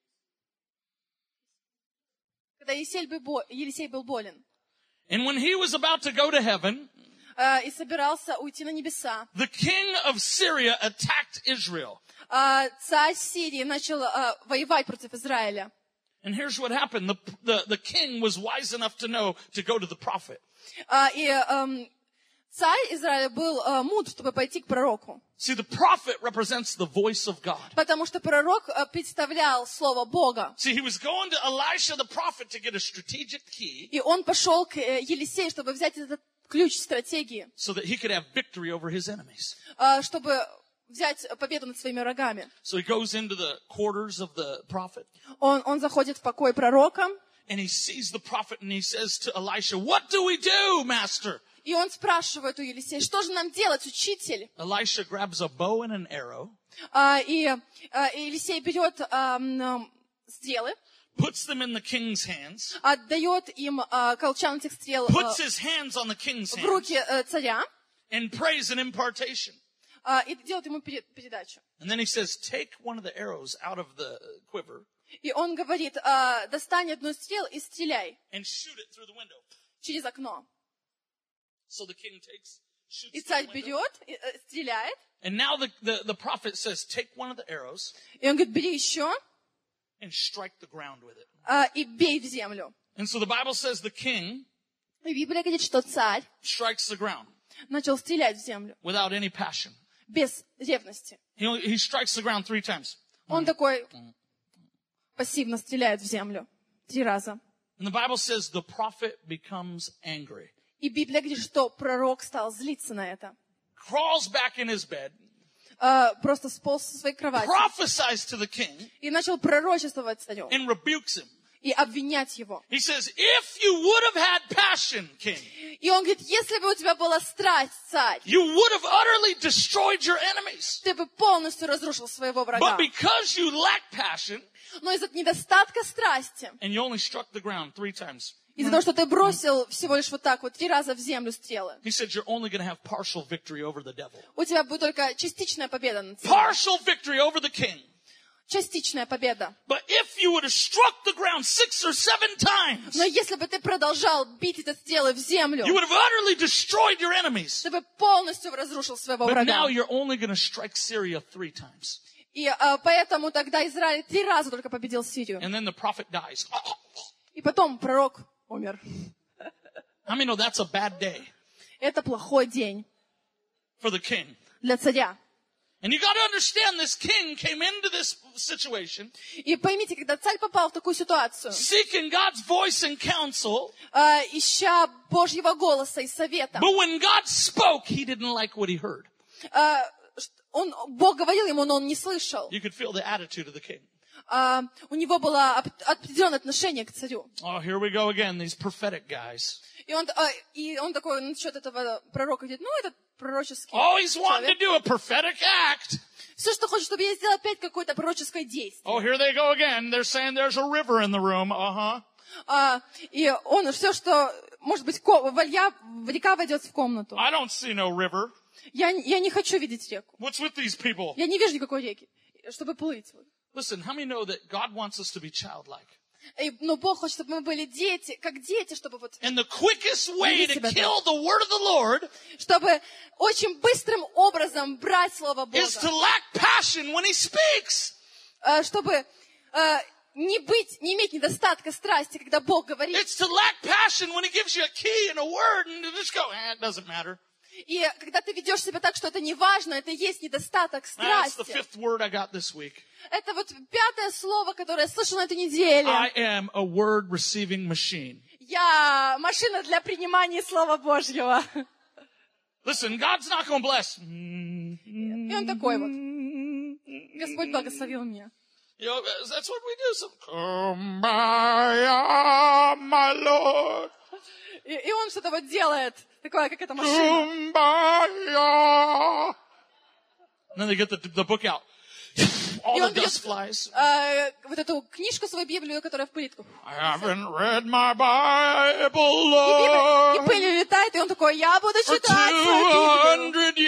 когда Елисей был, бо- Елисей был болен, and when he was about to go to heaven, э, и собирался уйти на небеса, the king of Syria attacked Israel. э, царь Сирии начал э, воевать против Израиля. And here's what happened. The, the, the king was wise enough to know to go to the prophet. А, И эм, царь Израиля был э, мудр, чтобы пойти к пророку. See, the prophet represents the voice of God. Потому что пророк э, представлял слово Бога. See, he was going to Elisha the prophet to get a strategic key И он пошел к э, Елисею, чтобы взять этот ключ стратегии, so that he could have victory over his enemies. э, чтобы взять победу над своими врагами. So he goes into the quarters of the prophet Он, он заходит в покой пророка, and he sees the prophet and he says to Elisha, what do we do, master? и он спрашивает у Елисея, что же нам делать, учитель? Elisha grabs a bow and an arrow, А, И а, Елисей берет а, м, стрелы, puts them in the king's hands, отдает им а, колчан этих стрел puts а, his hands on the king's в hands, руки э, царя, and prays an impartation. а, и делает ему пере- передачу. And then he says, take one of the arrows out of the quiver И он говорит, а, достань одну стрелу и стреляй and shoot it through the window. через окно. So the king takes, shoots И through царь the window. берет, и, э, стреляет, And now the, the, the prophet says, take one of the arrows и он говорит, бери еще and strike the ground with it. а, и бей в землю. And so the Bible says the king И Библия говорит, что царь strikes the ground начал стрелять в землю without any passion. без ревности. He, only, he strikes the ground three times. Он такой пассивно стреляет в землю три раза. And the Bible says the prophet becomes angry. И И Библия говорит, что пророк стал злиться на это. crawls back in his bed, Uh, просто сполз со своей кровати. prophesies to the king, И начал пророчествовать царю. and rebukes him. И обвинять его. He says, if you would have had passion, king, И он говорит, если бы у тебя была страсть, царь, you would have utterly destroyed your enemies. ты бы полностью разрушил своего врага. But because you lack passion, Но из-за недостатка страсти, and you only struck the ground three times, из-за того, что ты бросил всего лишь вот так вот три раза в землю стрелы, he said, you're only going to have partial victory over the devil. у тебя будет только частичная победа над царем. Partial victory over the king. Частичная победа. But if you would have struck the ground six or seven times, Но если бы ты продолжал бить эти стрелы в землю, you would have utterly destroyed your enemies. ты бы полностью разрушил своего But now врага. you're only going to strike Syria three times. И а, поэтому тогда Израиль три раза только победил Сирию. And then the prophet dies. И потом пророк умер. How many know that's a bad day Это плохой день for the king? для царя. And you got to understand, this king came into this situation И поймите, когда царь попал в такую ситуацию, seeking God's voice and counsel, а, ища Божьего голоса и совета, but when God spoke, he didn't like what he heard. а, ш- он, Бог говорил ему, но он не слышал. You could feel the attitude of the king. А, у него было оп- определенное отношение к царю. Oh, here we go again, these prophetic guys. И он, а, и он такой насчет этого пророка говорит, ну, этот пророческий Always wanting to человек. do a prophetic act. Все, что хочет, чтобы я сделал опять какое-то пророческое действие. Oh, here they go again. They're saying there's a river in the room. Uh-huh. А, и он все, что, может быть, ко- волья, река войдет в комнату. I don't see no river. Я, я не хочу видеть реку. What's with these people? Я не вижу никакой реки, чтобы плыть. Listen, how many know that God wants us to be childlike? И, но Бог хочет, чтобы мы были дети, как дети, чтобы вот, And the quickest way to себя так. kill the word of the Lord чтобы очень быстрым образом брать Слово is to Бога, lack passion when he speaks. а, чтобы а, не быть, не иметь недостатка страсти, когда Бог говорит. It's to lack passion when he gives you a key and a word and to just go, eh, it doesn't matter. И когда ты ведешь себя так, что это не важно, это есть недостаток That's the страсти. fifth word I got this week. Это вот пятое слово, которое я слышала на этой неделе. I am a word receiving machine. Я машина для принимания Слова Божьего. Listen, God's not going to bless. И он такой вот. Господь благословил меня. You know, that's what we do. So, come by, ah, my Lord. И, и он что-то вот делает, такое, как эта машина. Kumbaya. And then they get the, the book out. All И the он dust берет flies. э, вот эту книжку, свою Библию, которая в пылитку. I haven't read my Bible, И, Библия, и Lord, пыль летает, и он такой, я буду for читать two свою Библию. hundred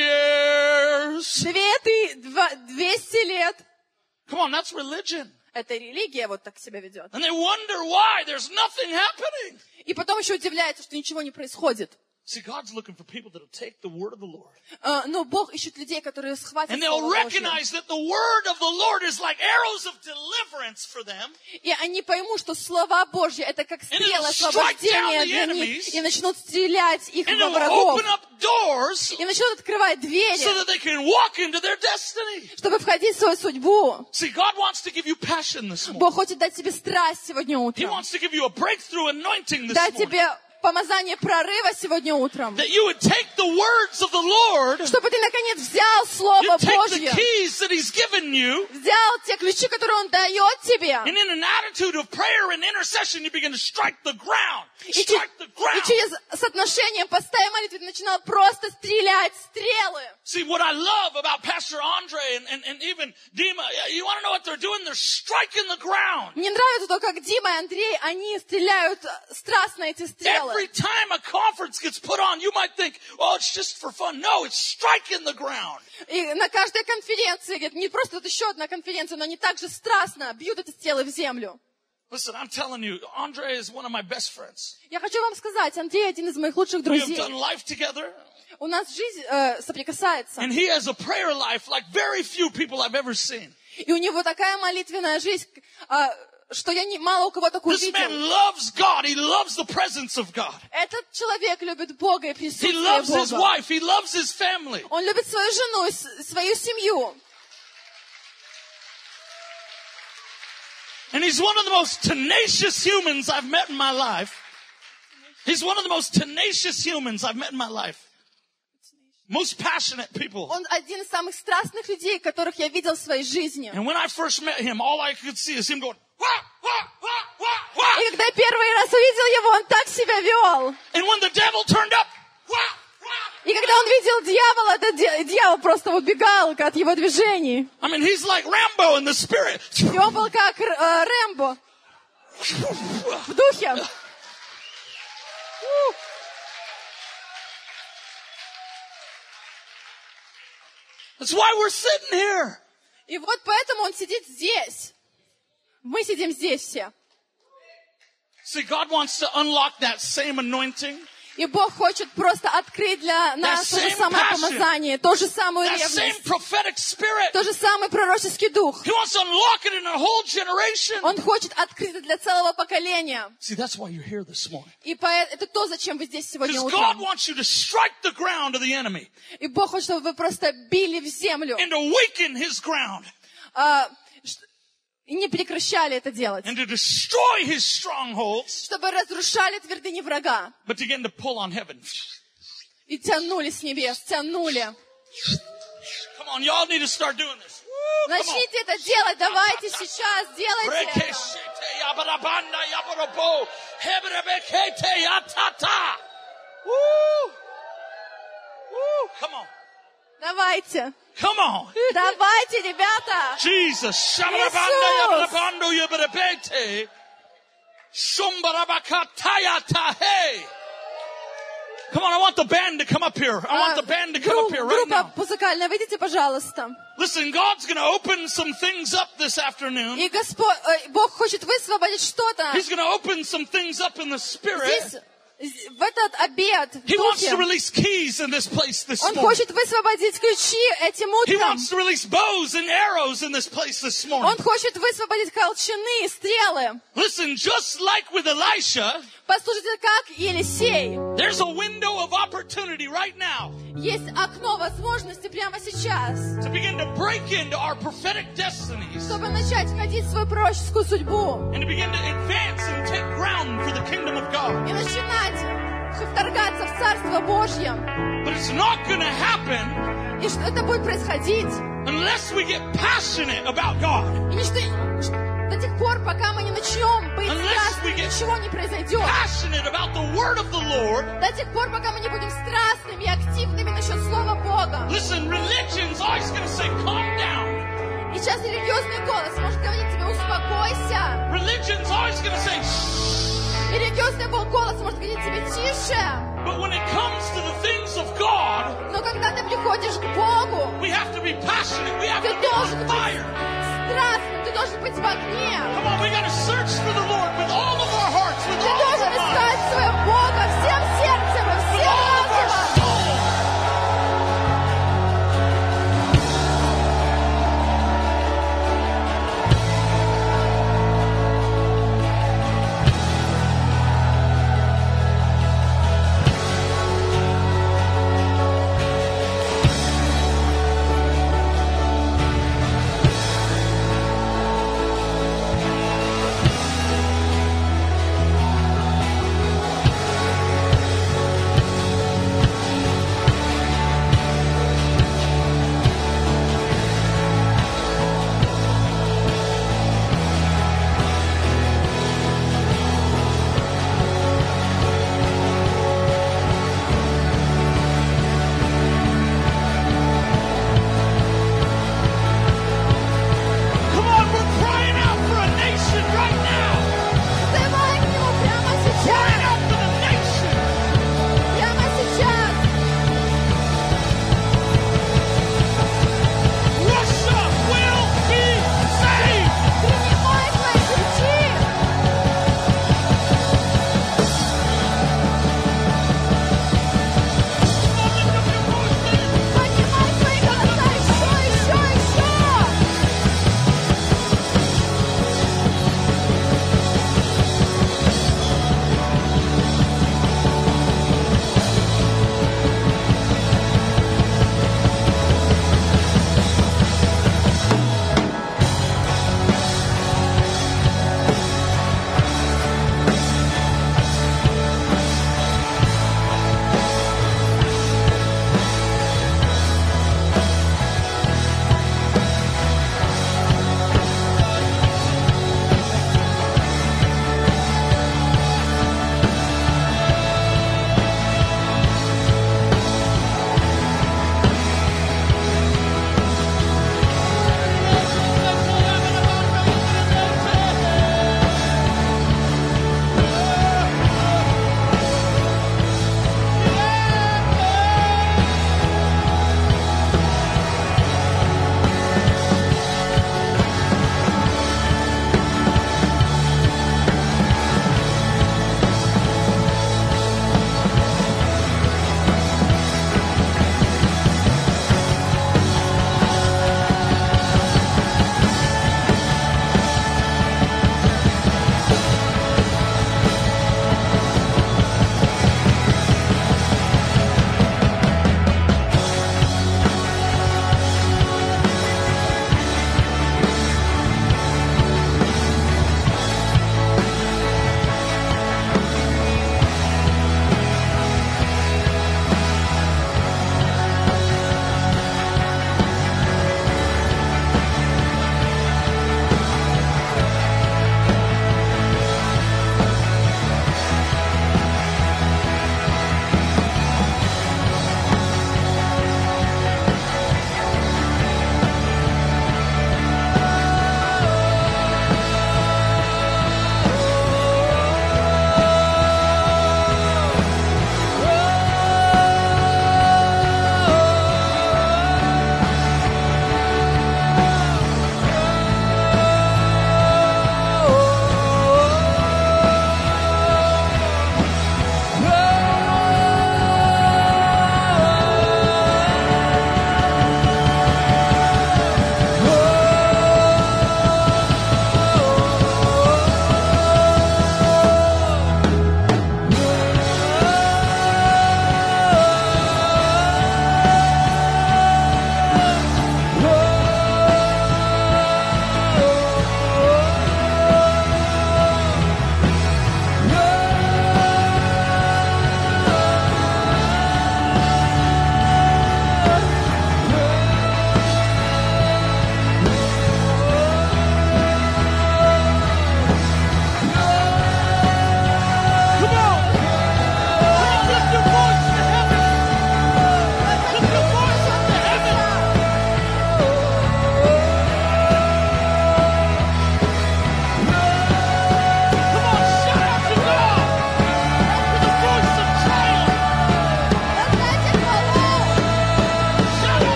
years. Две ты, два, двести лет. Come on, that's religion. Это религия вот так себя ведет. And they wonder why there's nothing happening. И потом еще удивляется, что ничего не происходит. See, God's looking for people that'll take the word of the Lord. Э, Но Бог ищет людей, которые схватят And they'll Слово Божье. recognize that the word of the Lord is like arrows of deliverance for them. И они поймут, что слова Божьи — это как it'll стрелы strike down освобождения the для enemies. них. И начнут стрелять их And во it will врагов. open up doors И начнут открывать so двери, that they can walk into their destiny. чтобы входить в свою судьбу. See, God wants to give you passion this morning. Бог хочет дать тебе страсть сегодня He утром. wants to give you a breakthrough anointing this Дать morning. тебе помазание прорыва сегодня утром. That you would take the words of the Lord, Чтобы ты, наконец, взял Слово you take the Божье, keys that He's given you, взял те ключи, которые Он дает тебе, and in an attitude of prayer and intercession, you begin to strike the ground. и, че- Strike the и ground. через соотношение поста и молитвы ты начинал просто стрелять стрелы. See, what I love about Pastor Andre and, and, and even Dima, you want to know what they're doing? They're striking the ground. Мне нравится то, как Дима и Андрей, они стреляют страстно эти стрелы. Every time a conference gets put on, you might think, oh, it's just for fun. No, it's striking the ground. И на каждой конференции, говорит, не просто вот еще одна конференция, но они также страстно бьют эти стрелы в землю. Listen, I'm telling you, Andre is one of my best friends. Я хочу вам сказать, Андрей один из моих лучших We have друзей. done life together, У нас жизнь э, соприкасается. and he has a prayer life like very few people I've ever seen. И у него такая молитвенная жизнь, э, что я не, мало у кого такую This man видел. loves God. He loves the presence of God. Этот человек любит Бога и He присутствие loves his Бога. wife. He loves his family. Он любит свою жену, и с- свою семью. And he's one of the most tenacious humans I've met in my life. He's one of the most tenacious humans I've met in my life. Most passionate people. Он один из самых страстных людей, которых я видел в своей жизни. And when I first met him, all I could see is him going, wah, wah, wah, wah, wah. И когда я первый раз увидел его, он так себя вел. And when the devil turned up, wah, wah. И когда он видел дьявола, этот ди- дьявол просто убегал от его движений. I mean, he's like Rambo in the spirit. И он был как э, Рэмбо в духе. That's why we're sitting here. И вот поэтому он сидит здесь. Мы сидим здесь все. See, God wants to unlock that same anointing, И Бог хочет просто открыть для нас то же same самое passion, помазание, ту же самую that same ревность, prophetic spirit. тот же самый пророческий дух. He wants to unlock it in a whole generation. Он хочет открыть это для целого поколения. See, that's why you're here this morning. И поэт- это то, зачем вы здесь сегодня Because God утром. wants you to strike the ground of the enemy И Бог хочет, чтобы вы просто били в землю. and to awaken his ground а, ш- и не прекращали это делать. and to destroy his strongholds, Чтобы разрушали твердыни врага. but to begin to pull on heaven. И тянули с небес, тянули. Come on, y'all need to start doing this. Woo, come on. Начните это делать, давайте сейчас, делайте это. Rekeshete yabarabanda yabarabo, hebrebekete yatata. Woo! Woo! Come on. Давайте, Come on. давайте, ребята. Jesus. Shabarabanda yabarabando yabarebete. Shumbarabakatayata. Hey. Come on, I want the band to come up here. I want the band to come up here right Группа now. музыкальная, выйдите, пожалуйста. Listen, God's going to open some things up this afternoon. И Господь, э, Бог хочет высвободить что-то He's going to open some things up in the spirit. здесь, з- в этот обед, в He wants to духе. release keys in this place this Он morning. хочет высвободить ключи этим He утром. wants to release bows and arrows in this place this morning. Он хочет высвободить колчаны и стрелы. Listen, just like with Elisha, Послушайте, как Елисей. there's a window of opportunity right now Есть окно возможности прямо сейчас, to begin to break into our prophetic destinies чтобы начать ходить в свою пророческую судьбу. and to begin to advance and take ground for the kingdom of God. И начинать вторгаться в Царство Божье. But it's not going to happen И что это будет происходить? unless we get passionate about God. И ничто, до тех пор, пока мы не начнем быть Unless we страстными, get ничего не произойдет. Passionate about the word of the Lord. До тех пор, пока мы не будем страстными и активными насчет Слова Бога. Listen, religion's always going to say, calm down. И сейчас религиозный голос может говорить тебе, успокойся. Religion's always going to say, shh. И религиозный голос может говорить тебе, тише. But when it comes to the things of God, Но когда ты приходишь к Богу, we have to be passionate. We have ты to be должен on быть fire. страстным, ты должен быть в огне. Come on, we got to search for the Lord with all of our hearts, with Ты all of должен our minds, искать своего Бога всем сердцем и with всем all of our разумом. soul.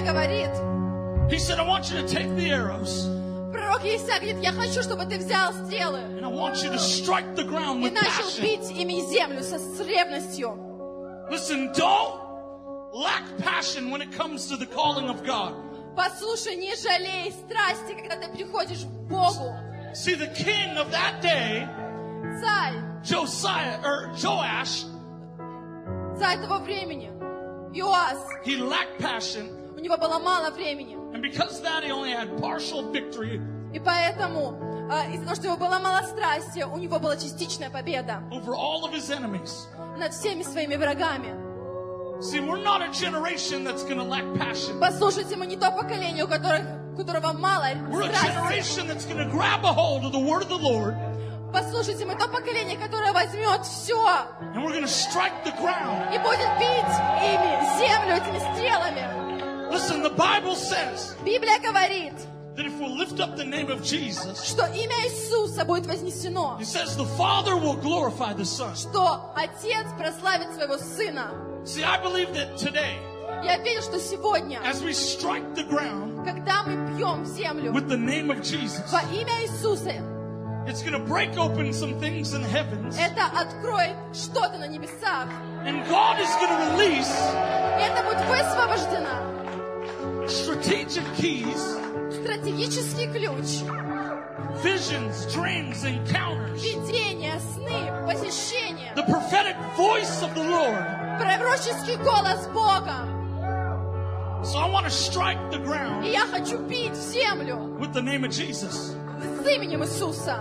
говорит, He said, I want you to take the arrows пророк Исаия говорит, я хочу, чтобы ты взял стрелы and I want you to strike the ground и with начал passion. бить ими землю со с ревностью. Listen, don't lack passion when it comes to the calling of God. Послушай, не жалей страсти, когда ты приходишь к Богу. See, the king of that day, Царь, Josiah or Joash, царь того времени, Иоас, he lacked passion, у него было мало времени. and because of that, he only had partial victory И поэтому, э, из-за того, что у него было мало страсти, у него была частичная победа over all of his enemies. над всеми своими врагами. See, we're not a generation that's going to lack passion. Послушайте, мы не то поколение, у которых, у которого мало We're a страсти. generation that's going to grab a hold of the word of the Lord, Послушайте, мы то поколение, которое возьмет все and we're going to strike the ground. и будет бить ими землю этими стрелами. Listen, the Bible says Библия говорит, that if we'll lift up the name of Jesus, что имя Иисуса будет вознесено, it says the Father will glorify the Son. что Отец прославит своего Сына. See, I believe that today, Я верю, что сегодня, as we strike the ground когда мы бьем землю with the name of Jesus, во имя Иисуса, it's going to break open some things in heavens, это откроет что-то на небесах. and God is going to release И это будет высвобождено. strategic keys, Стратегический ключ, visions, dreams, encounters, видения, сны, посещения, the prophetic voice of the Lord. пророческий голос Бога. So I want to strike the И ground я хочу бить землю with the name of Jesus. с именем Иисуса.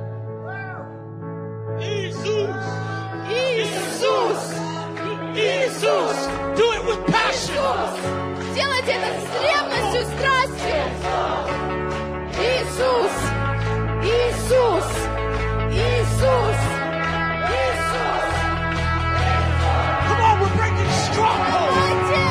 Jesus! Иисус! Jesus! Do it with passion! Иисус! Делайте это с ревностью, страстью. Иисус! Иисус! Иисус! Иисус! Come on, we're breaking strongholds! Давайте!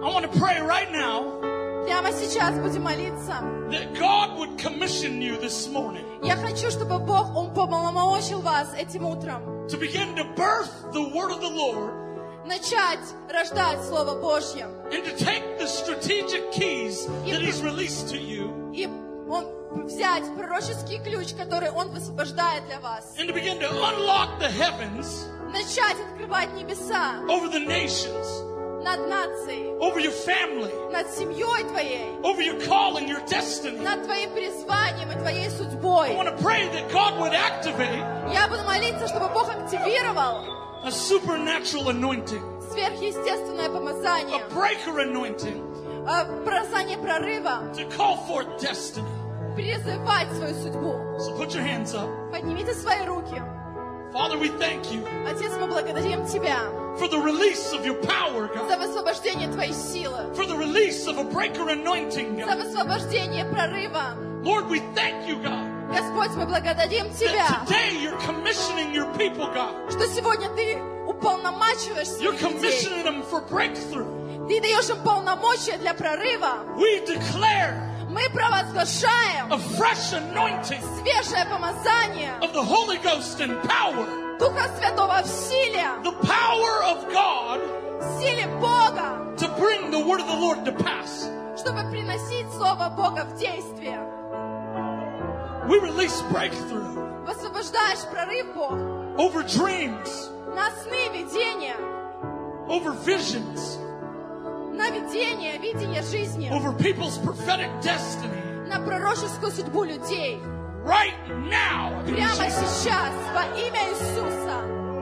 I want to pray right now Прямо сейчас будем молиться. that God would commission you this morning Я хочу, чтобы Бог, Он полномочил вас этим утром to begin to birth the word of the Lord начать рождать Слово Божье. and to take the strategic keys that He's released to you И Он взять пророческий ключ, который Он высвобождает для вас. and to begin to unlock the heavens Начать открывать небеса over the nations, над нацией, over your family, над семьей твоей, over your calling, your destiny. над твоим призванием и твоей I судьбой. want to pray that God would activate Я буду молиться, чтобы Бог активировал a supernatural anointing, сверхъестественное помазание, a breaker anointing э, помазание прорыва, to call forth destiny. призывать свою судьбу. So put your hands up. Поднимите свои руки. Father, we thank you Отец, мы благодарим Тебя for the release of your power, за God, высвобождение Твоей силы, for the release of a breaker anointing, за God. высвобождение прорыва. Lord, we thank you, God, Господь, мы благодарим Тебя, that today you're commissioning your people, God. что сегодня Ты уполномачиваешь You're своих людей. commissioning them for breakthrough. Ты даешь им полномочия для прорыва. We declare Мы провозглашаем a fresh anointing свежее помазание of the Holy Ghost and power, Духа Святого в силе, the power of God в силе Бога, to bring the word of the Lord to pass. чтобы приносить Слово Бога в действие. We release breakthrough Высвобождаешь прорыв, Бог, over dreams, на сны, видения, over visions, на видение, видение жизни, over people's prophetic destiny. на пророческую судьбу людей. Right now, in Прямо Jesus' сейчас, во имя Иисуса.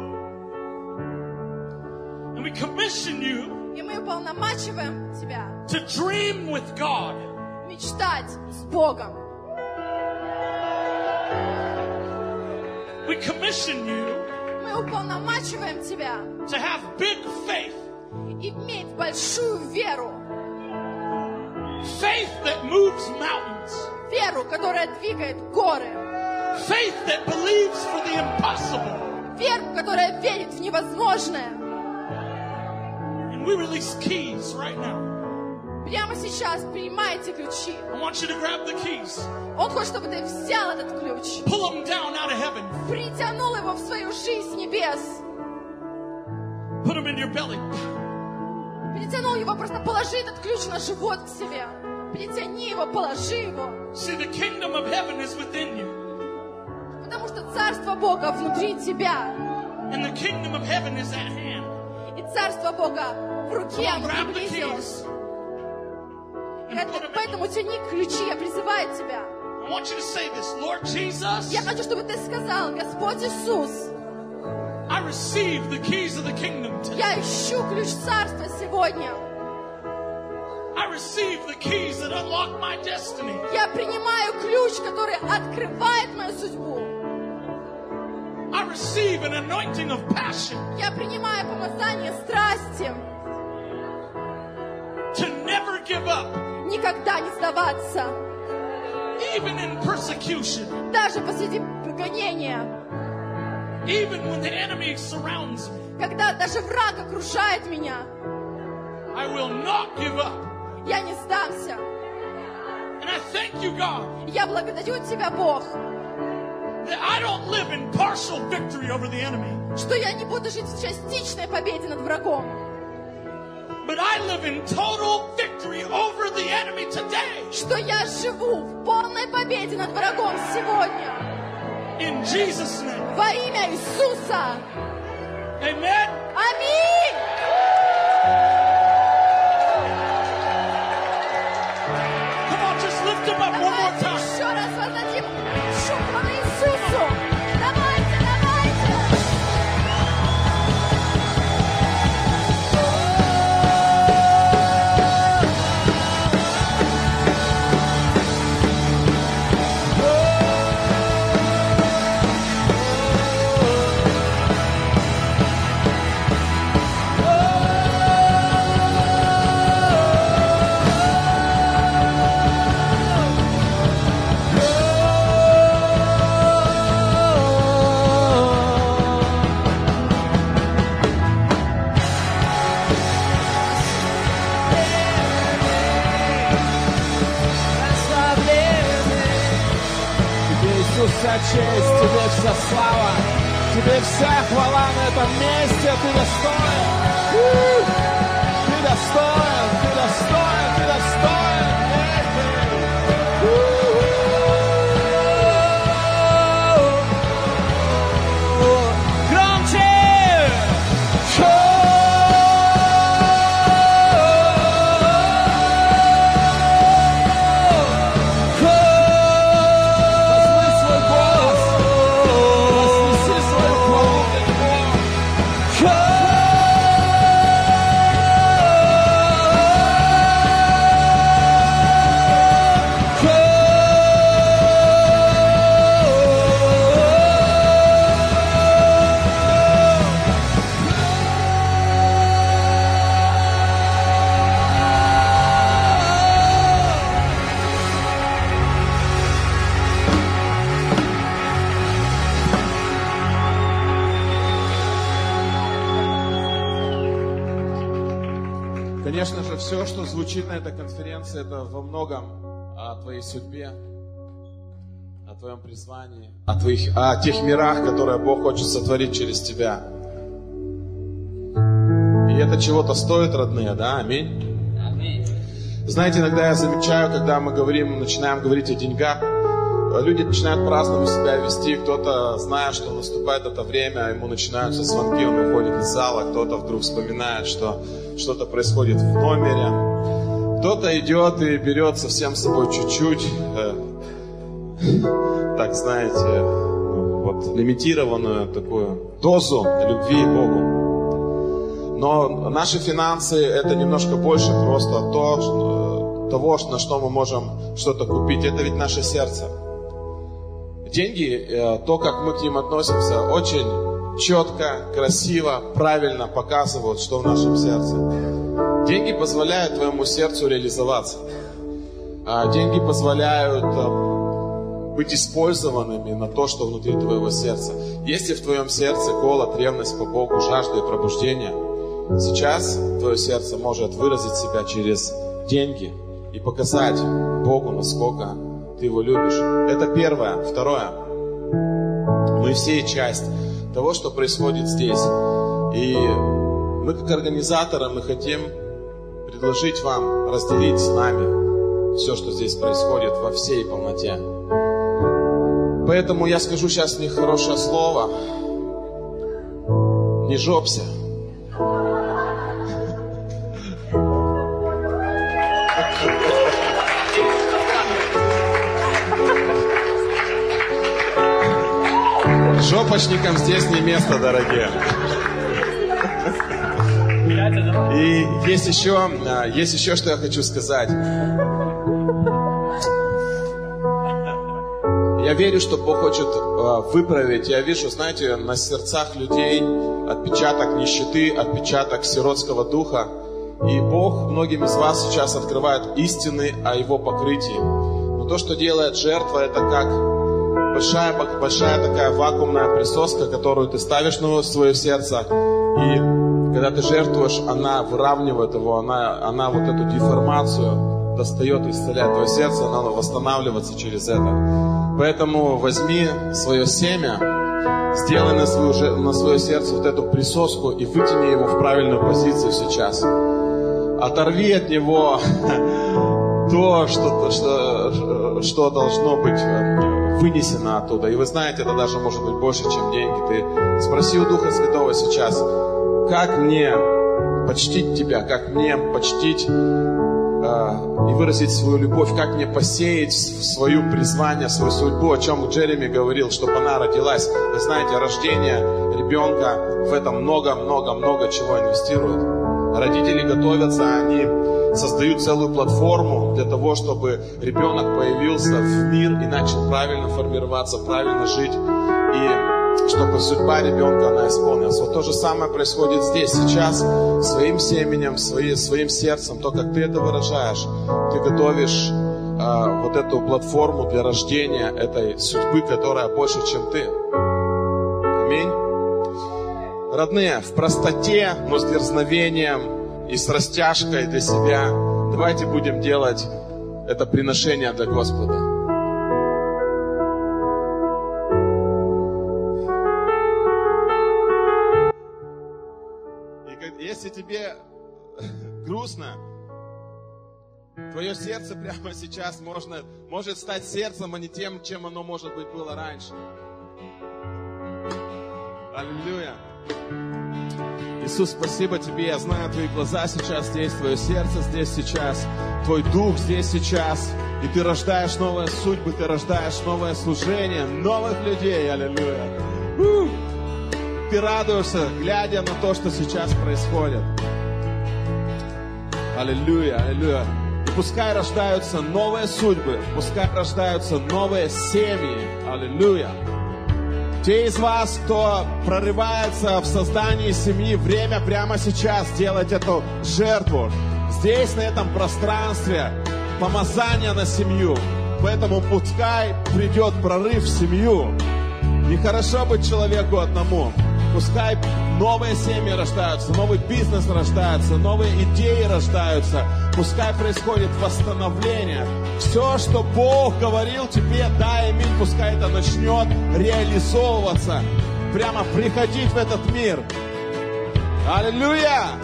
name. And we commission you И мы уполномачиваем Тебя to dream with God, мечтать с Богом. we commission you Мы уполномачиваем Тебя to have big faith, иметь большую веру. faith that moves mountains, Веру, которая двигает горы. faith that believes for the impossible. Веру, которая верит в невозможное. And we release keys right now. Прямо сейчас принимайте ключи. I want you to grab the keys, Он хочет, чтобы ты взял этот ключ, pull them down out of heaven, притянул его в свою жизнь с небес. put them in your belly. Притянул его, просто положи этот ключ на живот к себе. Притяни его, положи его. See, the kingdom of heaven is within you, Потому что Царство Бога внутри тебя. and the kingdom of heaven is at hand. И Царство Бога в руке, оно Grab the приблизилось. keys and put them in. Поэтому тяни ключи, я призываю тебя. I want you to say this, Lord Jesus, Я хочу, чтобы ты сказал: Господь Иисус, I receive the keys of the kingdom today. я ищу ключ Царства сегодня. I receive the keys that unlock my destiny. Я принимаю ключ, который открывает мою судьбу. I receive an anointing of passion Я принимаю помазание страсти. to never give up, Никогда не сдаваться. even in persecution, Даже посреди гонения. even when the enemy surrounds me. Когда даже враг окружает меня. I will not give up. Я не сдамся. And I thank you, God, Я благодарю Тебя, Бог, that I don't live in partial victory over the enemy, что я не буду жить в частичной победе над врагом, but I live in total victory over the enemy today. что я живу в полной победе над врагом сегодня. In Jesus' name. Во имя Иисуса. Amen. Аминь. Come on, just lift him up one more Давайте time. еще раз воздадим хвалу Иисусу. Давайте, давайте. вся честь, Тебе вся слава, Тебе вся хвала на этом месте. Ты достоин. Ты достоин, Ты достоин, Ты достоин. Громче! Конечно же, все, что звучит на этой конференции, это во многом о твоей судьбе, о твоем призвании, о, твоих, о тех мирах, которые Бог хочет сотворить через тебя. И это чего-то стоит, родные, да? Аминь? Аминь. Знаете, иногда я замечаю, когда мы говорим, начинаем говорить о деньгах, люди начинают по-разному себя вести. Кто-то, зная, что наступает это время, ему начинаются звонки, он уходит из зала. Кто-то вдруг вспоминает, что что-то происходит в номере. Кто-то идет и берет совсем с собой чуть-чуть, э, так знаете, ну, вот лимитированную такую дозу любви к Богу. Но наши финансы это немножко больше просто то, того, на что мы можем что-то купить. Это ведь наше сердце. Деньги, то, как мы к ним относимся, очень четко, красиво, правильно показывают, что в нашем сердце. Деньги позволяют твоему сердцу реализоваться. Деньги позволяют быть использованными на то, что внутри твоего сердца. Если в твоем сердце голод, ревность по Богу, жажда и пробуждение, сейчас твое сердце может выразить себя через деньги и показать Богу, насколько ты его любишь. Это первое. Второе. Мы все часть того, что происходит здесь. И мы, как организаторы, мы хотим предложить вам разделить с нами все, что здесь происходит во всей полноте. Поэтому я скажу сейчас нехорошее слово. Не жопся. Жопочникам здесь не место, дорогие. И есть еще, есть еще, что я хочу сказать. Я верю, что Бог хочет выправить. Я вижу, знаете, на сердцах людей отпечаток нищеты, отпечаток сиротского духа. И Бог многим из вас сейчас открывает истины о Его покрытии. Но то, что делает жертва, это как большая, большая такая вакуумная присоска, которую ты ставишь на свое сердце. И когда ты жертвуешь, она выравнивает его, она, она вот эту деформацию достает и исцеляет твое сердце, надо восстанавливаться через это. Поэтому возьми свое семя, сделай на, свою, на свое сердце вот эту присоску и вытяни его в правильную позицию сейчас. Оторви от него то, что, что, что должно быть вынесено оттуда. И вы знаете, это даже может быть больше, чем деньги. Ты спроси у Духа Святого сейчас, как мне почтить Тебя, как мне почтить э, и выразить свою любовь, как мне посеять свое призвание, свою судьбу, о чем Джереми говорил, чтобы она родилась. Вы знаете, рождение ребенка в этом много-много-много чего инвестирует. Родители готовятся, они создают целую платформу для того, чтобы ребенок появился в мир и начал правильно формироваться, правильно жить, и чтобы судьба ребенка, она исполнилась. Вот то же самое происходит здесь, сейчас, своим семенем, своим, своим сердцем, то, как ты это выражаешь, ты готовишь э, вот эту платформу для рождения этой судьбы, которая больше, чем ты. Аминь. Родные, в простоте, но с дерзновением и с растяжкой для себя давайте будем делать это приношение для Господа. Твое сердце прямо сейчас можно, может стать сердцем, а не тем, чем оно, может быть, было раньше. Аллилуйя. Иисус, спасибо Тебе. Я знаю, Твои глаза сейчас здесь, Твое сердце здесь сейчас, Твой дух здесь сейчас. И Ты рождаешь новые судьбы, Ты рождаешь новое служение, новых людей. Аллилуйя. У! Ты радуешься, глядя на то, что сейчас происходит. Аллилуйя, аллилуйя. И пускай рождаются новые судьбы, пускай рождаются новые семьи. Аллилуйя. Те из вас, кто прорывается в создании семьи, время прямо сейчас сделать эту жертву. Здесь, на этом пространстве, помазание на семью. Поэтому пускай придет прорыв в семью. Нехорошо быть человеку одному. Пускай новые семьи рождаются, новый бизнес рождается, новые идеи рождаются. Пускай происходит восстановление. Все, что Бог говорил тебе, дай аминь, пускай это начнет реализовываться. Прямо приходить в этот мир. Аллилуйя!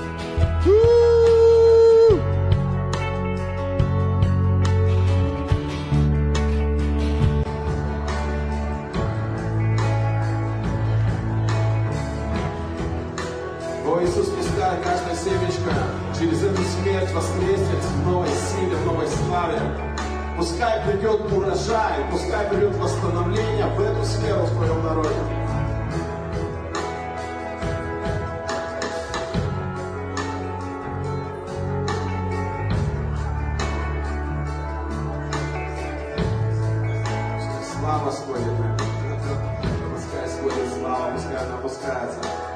О, Иисус, пускай каждая семечко через эту смерть воскреснет в новой силе, в новой славе. Пускай придет урожай, пускай придет восстановление в эту сферу в твоем народе. Слава сходит. Пускай сходит слава, пускай она опускается.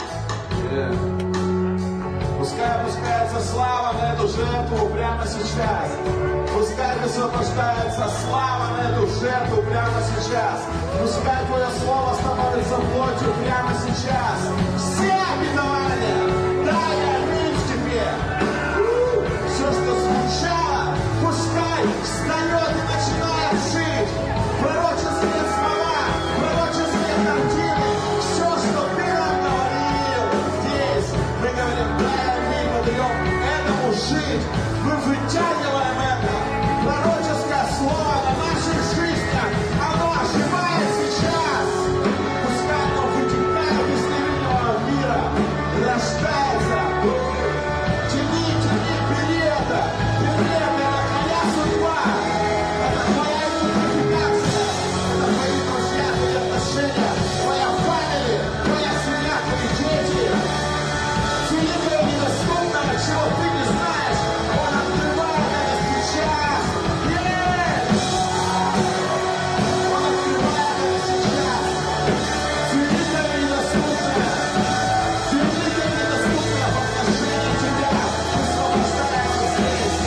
Пускай опускается слава на эту жертву прямо сейчас. Пускай высвобождается слава на эту жертву прямо сейчас. Пускай Твое Слово становится плотью прямо сейчас. Все обетования, дай аминь в Тебе. Все, что звучало, пускай встает и начинает жить. Пророческие слова, пророческие картины, все, что Ты нам говорил здесь, мы говорим, дай аминь, мы даем этому жить. Мы вытягиваем это. Пророческое слово на наших жизнях, оно оживает сейчас. Пускай оно вытекает из невидимого мира, рождается. Тяни, тяни, бери это. Бери это, это твоя судьба. Это твоя идентификация. Это твои друзья, твои отношения, твоя фамилия, твоя семья, твои дети. Великое недоступное, чего ты не знаешь, он открывает это сейчас. Есть! Он открывает это сейчас. Великое недоступное, великое недоступное в отношении тебя высвобождается здесь.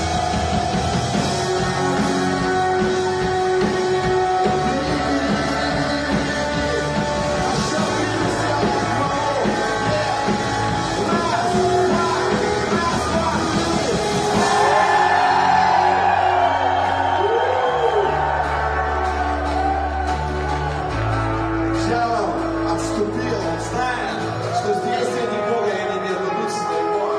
А что ты не сделал хвалу? Раз, два, раз, два, три. Дьявол отступил, зная, что здесь они Бога и они не отдадут своего.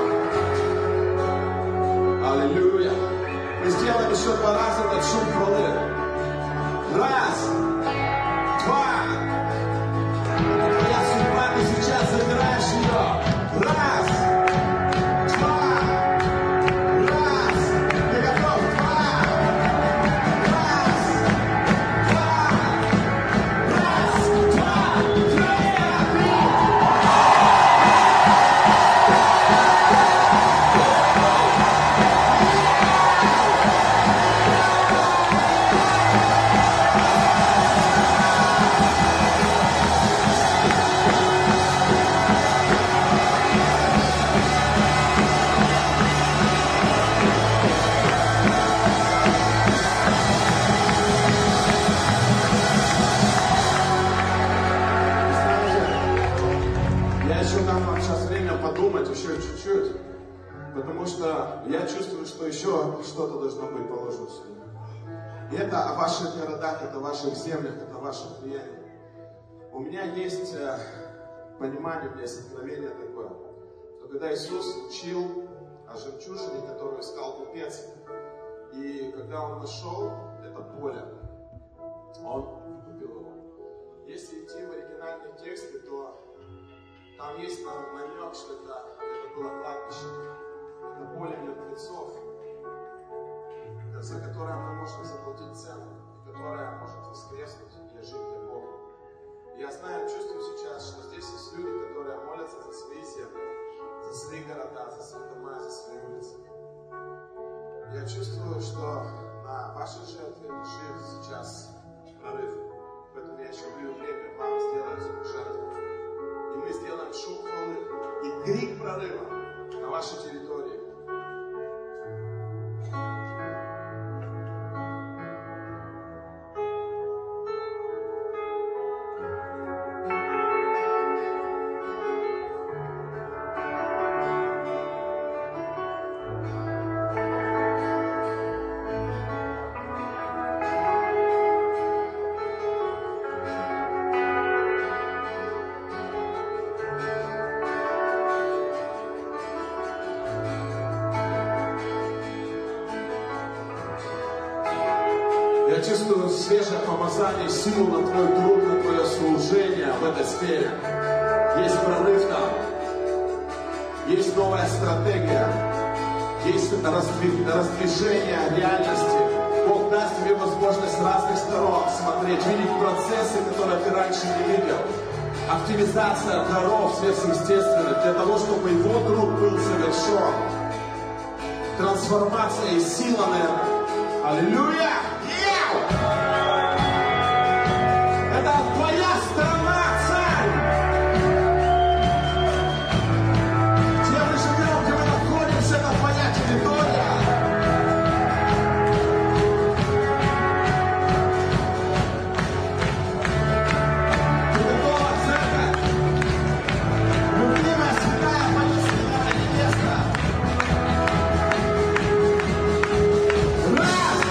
Аллилуйя. Мы сделаем еще два раза этот шум хвалы. Раз, два. Это твоя судьба, ты сейчас забираешь ее. Раз, два, раз. Ты готов? Два, раз, два, раз, два, три, три. Я еще дам вам сейчас время подумать еще чуть-чуть, потому что я чувствую, что еще что-то должно быть положено сюда. И это о ваших городах, это о ваших землях, это о вашем влиянии. У меня есть э, понимание, у меня есть откровение такое, что когда Иисус учил о жемчужине, которую искал купец, И когда он нашел это поле, он купил его. Если идти в оригинальные тексты, то там есть намек, что это, это было кладбище. Это поле мертвецов, за которое мы можем заплатить цену, и которое может воскреснуть и ожить для Бога. И я знаю, чувствую сейчас, что здесь есть люди, которые молятся за свои земли, за свои города, за свои дома, за свои улицы. Я чувствую, что на вашей жертве лежит сейчас прорыв. Поэтому я еще даю время вам сделать жертву. И мы сделаем шум хвалы и крик прорыва на вашей территории. Я чувствую свежее помазание, силу на твой труд, на твое служение в этой сфере. Есть прорыв там, есть новая стратегия, есть раздвижение реальности. Бог даст тебе возможность с разных сторон смотреть, видеть процессы, которые ты раньше не видел. Активизация даров сверхъестественных для того, чтобы его труд был совершен. Трансформация и сила на это. Аллилуйя! Это твоя страна, царь! Где мы живем, где мы находимся, это твоя территория. Ты готова, церковь? Любимая, святая, воинственная невеста. Раз!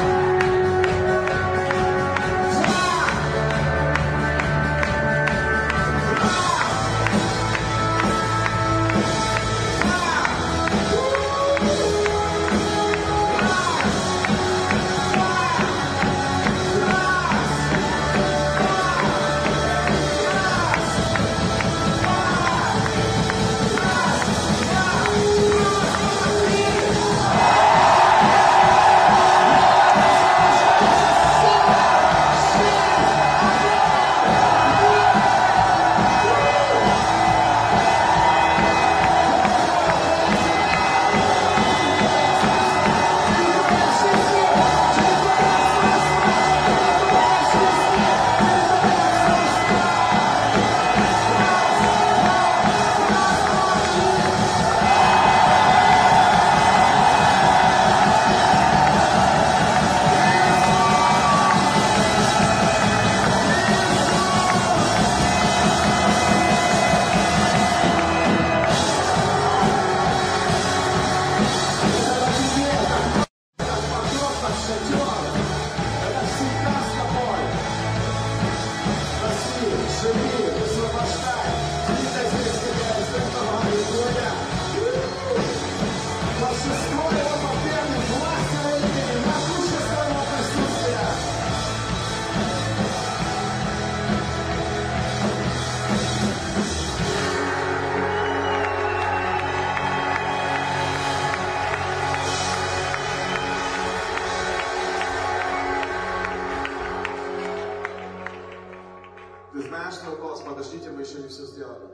Ты знаешь свой голос, подождите, мы еще не все сделали.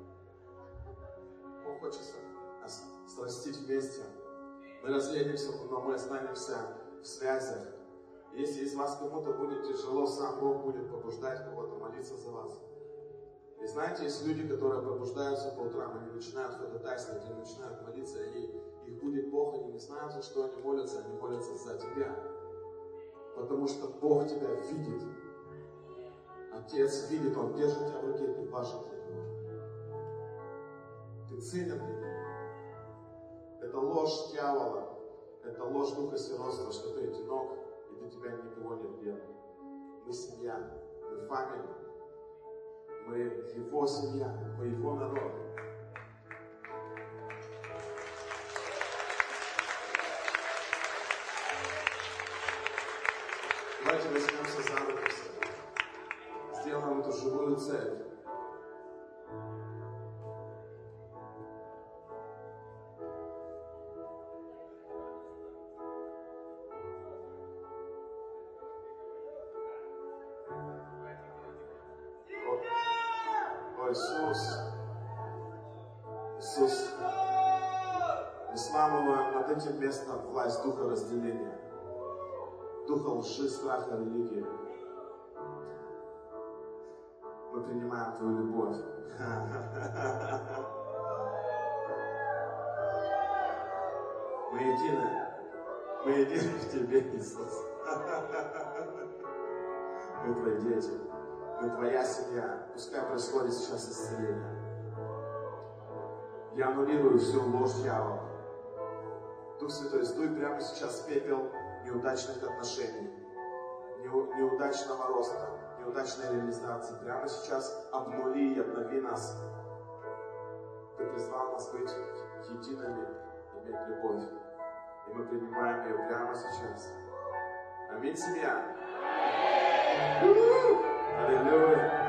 Бог хочет нас срастить вместе. Мы разъедемся, но мы останемся в связях. Если из вас кому-то будет тяжело, сам Бог будет побуждать кого-то молиться за вас. И знаете, есть люди, которые пробуждаются по утрам, они начинают ходатайствовать, они начинают молиться, и их будет Бог, они не знают, за что они молятся, они молятся за тебя. Потому что Бог тебя видит. Отец видит, Он держит тебя в руке, ты важен для Него. Ты ценен для Него. Это ложь дьявола, это ложь духа сиротства, что ты одинок, и для тебя никого нет рядом. Мы семья, мы фамилия, мы Его семья, мы Его народ. новую церковь. О, Иисус, Иисус, мы сламываем над этим местом власть духа разделения, духа лжи, страха, религии. Мы принимаем Твою любовь. Мы едины. Мы едины в Тебе, Иисус. Мы Твои дети. Мы Твоя семья. Пускай происходит сейчас исцеление. Я аннулирую всю ложь дьявола. Дух Святой, сдуй прямо сейчас пепел неудачных отношений, неудачного роста, неудачной реализации. Прямо сейчас обнули и обнови нас. Ты призвал нас быть едиными, иметь любовь. И мы принимаем ее прямо сейчас. Аминь, семья. Аллилуйя.